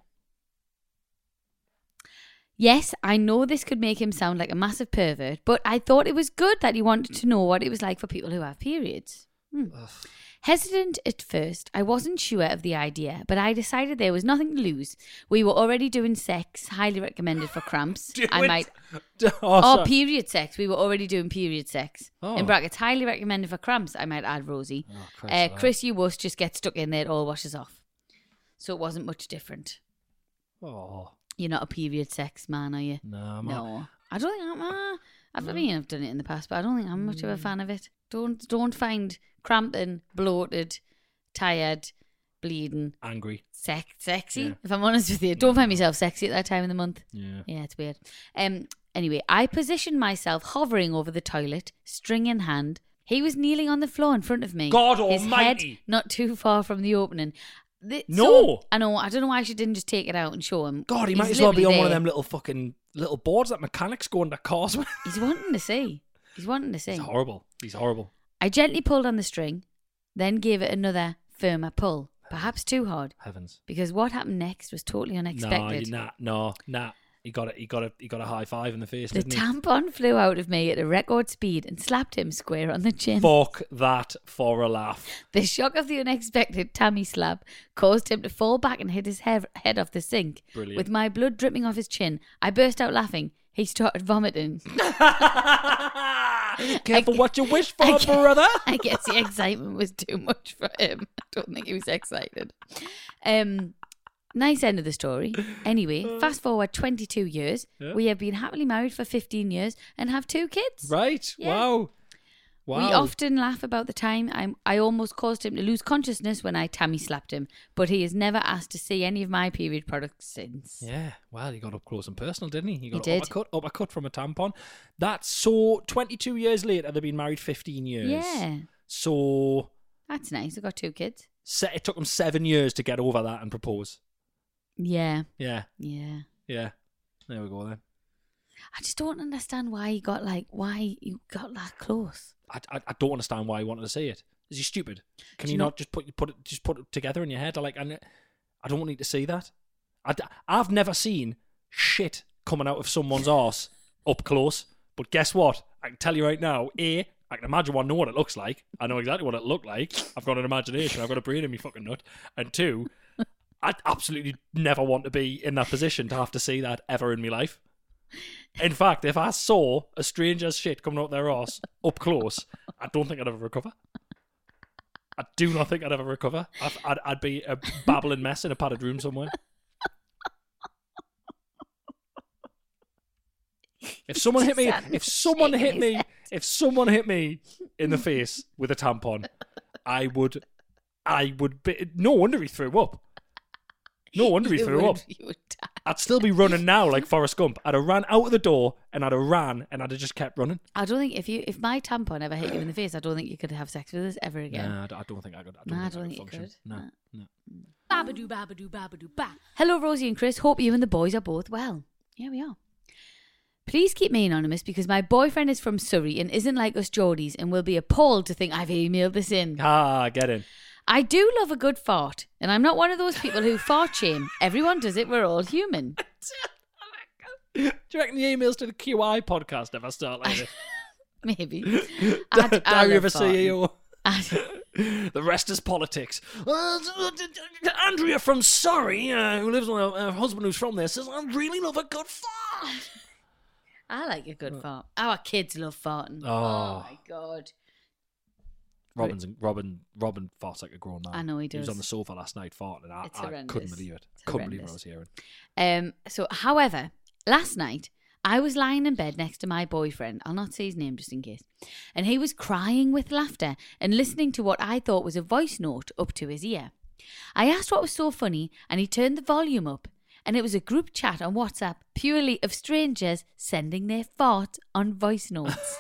Speaker 4: Yes, I know this could make him sound like a massive pervert, but I thought it was good that he wanted to know what it was like for people who have periods. Hmm. Hesitant at first, I wasn't sure of the idea, but I decided there was nothing to lose. We were already doing sex, highly recommended for cramps.
Speaker 5: Do
Speaker 4: I
Speaker 5: it.
Speaker 4: might.
Speaker 5: Oh,
Speaker 4: Oh,
Speaker 5: sorry.
Speaker 4: period sex. We were already doing period sex.
Speaker 5: Oh.
Speaker 4: In brackets, highly recommended for cramps, I might add, Rosie.
Speaker 5: Oh, Christ
Speaker 4: uh,
Speaker 5: alive.
Speaker 4: Chris, you wuss, just get stuck in there, it all washes off. So it wasn't much different.
Speaker 5: Oh
Speaker 4: You're not a period sex man, are you?
Speaker 5: no, I'm not.
Speaker 4: No, I don't think I'm. Uh, I've, I mean, I've done it in the past, but I don't think I'm much of
Speaker 5: Mm.
Speaker 4: a fan of it. Don't don't find cramping, bloated, tired, bleeding,
Speaker 5: Angry.
Speaker 4: sex sexy.
Speaker 5: Yeah.
Speaker 4: If I'm honest with you, don't find myself sexy at that time of the month.
Speaker 5: Yeah.
Speaker 4: Yeah, it's weird. Um. Anyway, I positioned myself hovering over the toilet, string in hand. He was kneeling on the floor in front of me.
Speaker 5: God
Speaker 4: his
Speaker 5: almighty.
Speaker 4: head not too far from the opening. The,
Speaker 5: No.
Speaker 4: so- I know. I don't know why she didn't just take it out and show him.
Speaker 5: God, he
Speaker 4: He's
Speaker 5: might as well be on
Speaker 4: literally
Speaker 5: one of
Speaker 4: there.
Speaker 5: them little fucking little boards that mechanics go under cars with.
Speaker 4: He's wanting to see. He's wanting to see.
Speaker 5: He's horrible. He's horrible.
Speaker 4: I gently pulled on the string, then gave it another firmer pull, perhaps too hard,
Speaker 5: Heavens.
Speaker 4: because what happened next was totally unexpected.
Speaker 5: No, nah, no, nah. He got it. He got a. He got a high five in the face.
Speaker 4: The
Speaker 5: didn't he?
Speaker 4: tampon flew out of me at a record speed and slapped him square on the chin.
Speaker 5: Fuck that for a laugh.
Speaker 4: The shock of the unexpected Tammy slap caused him to fall back and hit his he- head off the sink.
Speaker 5: Brilliant.
Speaker 4: With my blood dripping off his chin, I burst out laughing. He started vomiting.
Speaker 5: Careful
Speaker 4: I-
Speaker 5: what you wish for,
Speaker 4: I guess-
Speaker 5: brother.
Speaker 4: I guess the excitement was too much for him. I don't think he was excited. Um, nice end of the story. Anyway, fast forward twenty-two years.
Speaker 5: Yeah.
Speaker 4: We have been happily married for fifteen years and have two kids.
Speaker 5: Right.
Speaker 4: Yeah.
Speaker 5: Wow. Wow.
Speaker 4: We often laugh about the time I I almost caused him to lose consciousness when I Tammy slapped him, but he has never asked to see any of my period products since.
Speaker 5: Yeah, well, he got up close and personal, didn't he? He got
Speaker 4: He did.
Speaker 5: uppercut, uppercut from a tampon. That's so. Twenty-two years later, they've been married fifteen years.
Speaker 4: Yeah,
Speaker 5: So
Speaker 4: that's nice. I got two kids.
Speaker 5: se- it took them seven years to get over that and propose.
Speaker 4: Yeah,
Speaker 5: Yeah,
Speaker 4: yeah.
Speaker 5: yeah. There we go then.
Speaker 4: I just don't understand why he got like why you got that close.
Speaker 5: I, I, I don't understand why he wanted to say it. Is he stupid? Can
Speaker 4: Do
Speaker 5: you
Speaker 4: you know-
Speaker 5: not just put put it just put it together in your head? I like I, ne- I don't need to see that. I, d- I've never seen shit coming out of someone's arse up close. But guess what? I can tell you right now. A, I can imagine one know what it looks like. I know exactly what it looked like. I've got an imagination. I've got a brain in me fucking nut. And two, I absolutely never want to be in that position to have to see that ever in my life. In fact, if I saw a stranger's shit coming out their arse up close, I don't think I'd ever recover. I do not think I'd ever recover. I'd, I'd, I'd be a babbling mess in a padded room somewhere. If someone hit me, if someone hit me, if someone hit me in the face with a tampon, I would, I would be. No wonder he threw up. No wonder he
Speaker 4: You
Speaker 5: threw
Speaker 4: would-
Speaker 5: up.
Speaker 4: you would die.
Speaker 5: I'd still be running now like Forrest Gump. I'd have ran out of the door and I'd have ran and I'd have just kept running.
Speaker 4: I don't think if you if my tampon ever hit you in the face, I don't think you could have sex with us ever again.
Speaker 5: Nah, I d- I don't think I could. I don't
Speaker 4: Nah, I
Speaker 5: think
Speaker 4: don't
Speaker 5: I
Speaker 4: think you
Speaker 5: function.
Speaker 4: could.
Speaker 5: No,
Speaker 4: Nah.
Speaker 5: no.
Speaker 6: Babadoo, babadoo, babadoo, ba.
Speaker 4: Hello, Rosie and Chris. Hope you and the boys are both well. Yeah, we are. Please keep me anonymous because my boyfriend is from Surrey and isn't like us Geordies and will be appalled to think I've emailed this in.
Speaker 5: Ah, get in.
Speaker 4: I do love a good fart, and I'm not one of those people who fart shame. Everyone does it. We're all human.
Speaker 5: Do you reckon the emails to the Q I podcast ever start like this?
Speaker 4: Maybe. I, I
Speaker 5: Diary
Speaker 4: love
Speaker 5: of a C E O.
Speaker 4: farting.
Speaker 5: The rest is politics. Uh, Andrea from Surrey, uh, who lives with her husband who's from there, says, I really love a good fart.
Speaker 4: I like a good fart. Our kids love farting.
Speaker 5: Oh.
Speaker 4: Oh my God.
Speaker 5: Robin's Robin Robin farts like a grown man.
Speaker 4: I know he
Speaker 5: He was
Speaker 4: does.
Speaker 5: on the sofa last night farting, and I,
Speaker 4: It's
Speaker 5: I couldn't
Speaker 4: horrendous.
Speaker 5: believe it.
Speaker 4: It's
Speaker 5: couldn't believe what I was
Speaker 4: horrendous.
Speaker 5: hearing.
Speaker 4: Um. So, however, last night I was lying in bed next to my boyfriend. I'll not say his name just in case. And he was crying with laughter and listening to what I thought was a voice note up to his ear. I asked what was so funny, and he turned the volume up. And it was a group chat on WhatsApp purely of strangers sending their fart on voice notes.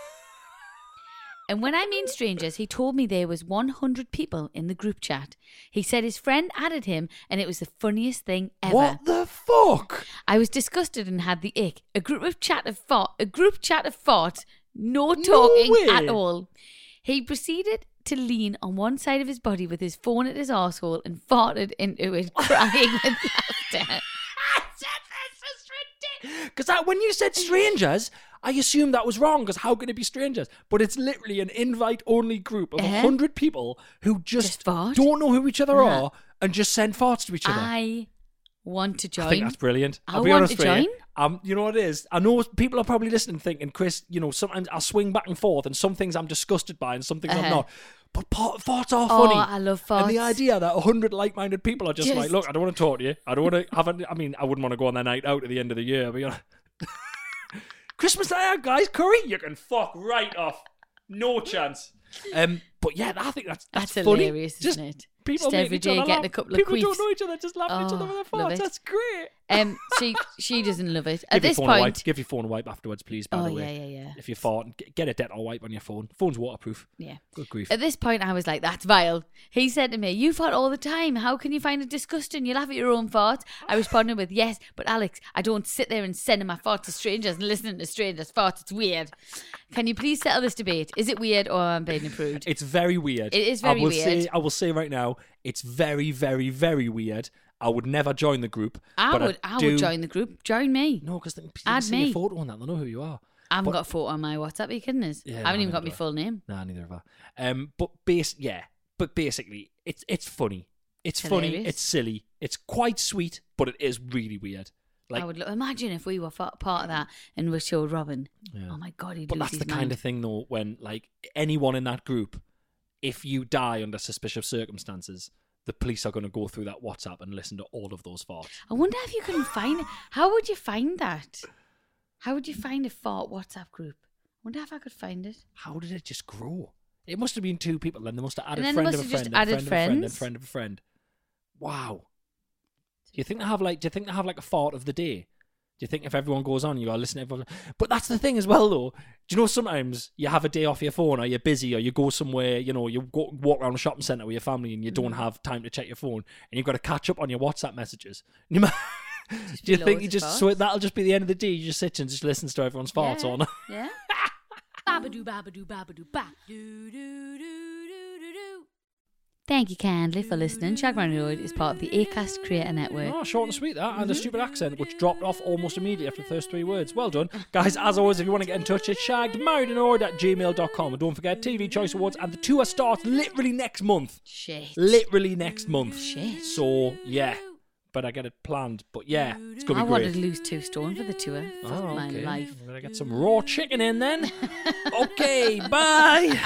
Speaker 4: And when I mean strangers, he told me there was one hundred people in the group chat. He said his friend added him, and it was the funniest thing ever.
Speaker 5: What the fuck?
Speaker 4: I was disgusted and had the ick. A group of chat of fart, a group chat of farts, no talking
Speaker 5: way.
Speaker 4: at all. He proceeded to lean on one side of his body with his phone at his arsehole and farted into it, crying with laughter.
Speaker 5: Because when you said strangers, I assumed that was wrong, because how can it be strangers? But it's literally an invite-only group of a
Speaker 4: Uh-huh.
Speaker 5: hundred people who just,
Speaker 4: Just fart?
Speaker 5: don't know who each other
Speaker 4: Nah.
Speaker 5: are and just send farts to each other.
Speaker 4: I want to join.
Speaker 5: I think that's brilliant.
Speaker 4: I
Speaker 5: I'll be
Speaker 4: want
Speaker 5: honest
Speaker 4: to
Speaker 5: with you.
Speaker 4: join.
Speaker 5: Um, you know what it is? I know people are probably listening thinking, Chris, you know, sometimes I'll swing back and forth, and some things I'm disgusted by and some things I'm
Speaker 4: Uh-huh.
Speaker 5: not. But part, farts are
Speaker 4: Oh,
Speaker 5: funny.
Speaker 4: I love
Speaker 5: And the
Speaker 4: farts.
Speaker 5: idea that a hundred like-minded people are just,
Speaker 4: Just-
Speaker 5: like, look, I don't want to talk to you. I don't want to have a, I mean, I wouldn't want to go on their night out at the end of the year, but you know. Christmas night out, guys, curry, you can fuck right off. No chance. Um, but yeah, I think that's that's,
Speaker 4: That's
Speaker 5: funny.
Speaker 4: hilarious,
Speaker 5: just
Speaker 4: isn't it?
Speaker 5: People
Speaker 4: Just
Speaker 5: make
Speaker 4: every
Speaker 5: each
Speaker 4: day
Speaker 5: other
Speaker 4: getting
Speaker 5: laugh.
Speaker 4: a couple of
Speaker 5: People
Speaker 4: queefs.
Speaker 5: don't know each other, just laughing at each other
Speaker 4: Oh,
Speaker 5: with their
Speaker 4: love
Speaker 5: farts.
Speaker 4: it.
Speaker 5: That's great.
Speaker 4: Um, she she doesn't love it. At
Speaker 5: Give your
Speaker 4: this
Speaker 5: phone a wipe.
Speaker 4: point,
Speaker 5: Give your phone a wipe afterwards, please, by
Speaker 4: oh
Speaker 5: the way.
Speaker 4: yeah, yeah, yeah.
Speaker 5: If you fart, g- get a Dettol wipe on your phone. Phone's waterproof.
Speaker 4: Yeah.
Speaker 5: Good grief.
Speaker 4: At this point, I was like, "That's vile." He said to me, "You fart all the time. How can you find it disgusting? You laugh at your own farts." I responded with, "Yes, but Alex, I don't sit there and sending my farts to strangers and listening to strangers' farts. It's weird. Can you please settle this debate? Is it weird or am I being approved?"
Speaker 5: It's very weird.
Speaker 4: It is very
Speaker 5: I will
Speaker 4: weird.
Speaker 5: Say, I will say right now, it's very, very, very weird. I would never join the group.
Speaker 4: I
Speaker 5: but
Speaker 4: would. I,
Speaker 5: do...
Speaker 4: would join the group. Join me.
Speaker 5: No, because they can
Speaker 4: Add
Speaker 5: see
Speaker 4: me.
Speaker 5: your photo on that. They know who you are.
Speaker 4: I haven't
Speaker 5: But-
Speaker 4: got a photo on my WhatsApp. Are you kidding us?
Speaker 5: Yeah,
Speaker 4: I haven't
Speaker 5: no,
Speaker 4: even got
Speaker 5: neither
Speaker 4: my
Speaker 5: do I.
Speaker 4: full name.
Speaker 5: Nah, neither have I. Um, but base, yeah. But basically, it's it's funny. It's funny.
Speaker 4: Hilarious.
Speaker 5: It's silly. It's quite sweet, but it is really weird. Like,
Speaker 4: I would lo- imagine if we were fa- part of that and we showed Robin.
Speaker 5: Yeah.
Speaker 4: Oh my God, he'd
Speaker 5: but
Speaker 4: lose
Speaker 5: that's
Speaker 4: his
Speaker 5: the
Speaker 4: mind.
Speaker 5: kind of thing, though, when like anyone in that group, if you die under suspicious circumstances, the police are going to go through that WhatsApp and listen to all of those farts.
Speaker 4: I wonder if you can find it. How would you find that? How would you find a fart WhatsApp group? I wonder if I could find it.
Speaker 5: How did it just grow? It must have been two people, then they must have added
Speaker 4: And then they
Speaker 5: friend
Speaker 4: must
Speaker 5: of a
Speaker 4: have just
Speaker 5: friend, and
Speaker 4: added
Speaker 5: friend of a friend, and
Speaker 4: friends?
Speaker 5: friend of a friend. Wow. Do you think they have like? Do you think they have like a fart of the day? Do you think if everyone goes on, you are listening to everyone? But that's the thing as well, though. Do you know sometimes you have a day off your phone, or you're busy, or you go somewhere, you know, you go walk around a shopping centre with your family, and you don't
Speaker 4: Mm.
Speaker 5: have time to check your phone, and you've got to catch up on your WhatsApp messages. You might, do you
Speaker 4: be
Speaker 5: think
Speaker 4: loads
Speaker 5: you
Speaker 4: of
Speaker 5: just so
Speaker 4: farts.
Speaker 5: that'll just be the end of the day? You just sit and just listens to everyone's farts
Speaker 4: yeah.
Speaker 5: on.
Speaker 4: Yeah.
Speaker 6: Babadoo, babadoo, babadoo, ba. Do, do, do, do, do, do.
Speaker 4: Thank you kindly for listening. Shag Man Road is part of the Acast Creator Network.
Speaker 5: Oh, short and sweet that,
Speaker 4: Mm-hmm.
Speaker 5: and a stupid accent which dropped off almost immediately after the first three words. Well done. Guys, as always, if you want to get in touch, it's shagged, married and ordered at gmail dot com. And don't forget, T V Choice Awards, and the tour starts literally next month.
Speaker 4: Shit.
Speaker 5: Literally next month.
Speaker 4: Shit.
Speaker 5: So, yeah. But I get it planned. But yeah, it's going
Speaker 4: I
Speaker 5: to be
Speaker 4: wanted
Speaker 5: great.
Speaker 4: to lose two stone for the tour. Fuck
Speaker 5: Oh,
Speaker 4: my
Speaker 5: okay.
Speaker 4: life.
Speaker 5: I'm going to get some raw chicken in then. Okay, bye.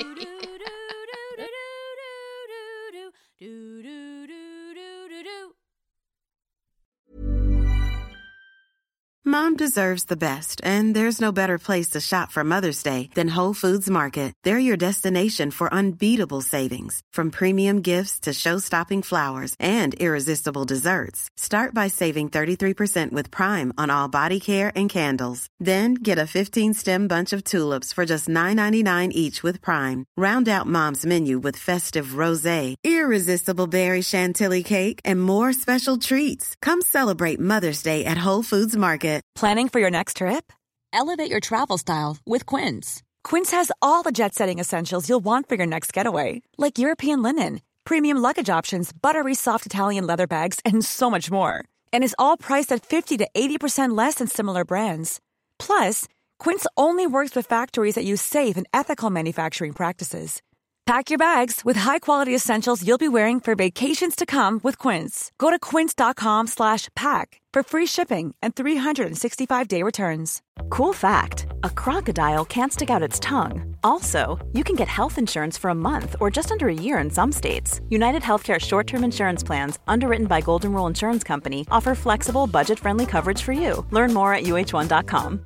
Speaker 9: Mom deserves the best, and there's no better place to shop for Mother's Day than Whole Foods Market. They're your destination for unbeatable savings, from premium gifts to show-stopping flowers and irresistible desserts. Start by saving thirty-three percent with Prime on all body care and candles. Then get a fifteen-stem bunch of tulips for just nine ninety-nine each with Prime. Round out Mom's menu with festive rosé, irresistible berry chantilly cake, and more special treats. Come celebrate Mother's Day at Whole Foods Market.
Speaker 10: Planning for your next trip? Elevate your travel style with Quince. Quince has all the jet-setting essentials you'll want for your next getaway, like European linen, premium luggage options, buttery soft Italian leather bags, and so much more. And is all priced at fifty to eighty percent less than similar brands. Plus, Quince only works with factories that use safe and ethical manufacturing practices. Pack your bags with high-quality essentials you'll be wearing for vacations to come with Quince. Go to quince.com slash pack for free shipping and three sixty-five day returns.
Speaker 11: Cool fact, a crocodile can't stick out its tongue. Also, you can get health insurance for a month or just under a year in some states. United Healthcare short-term insurance plans, underwritten by Golden Rule Insurance Company, offer flexible, budget-friendly coverage for you. Learn more at U H one dot com.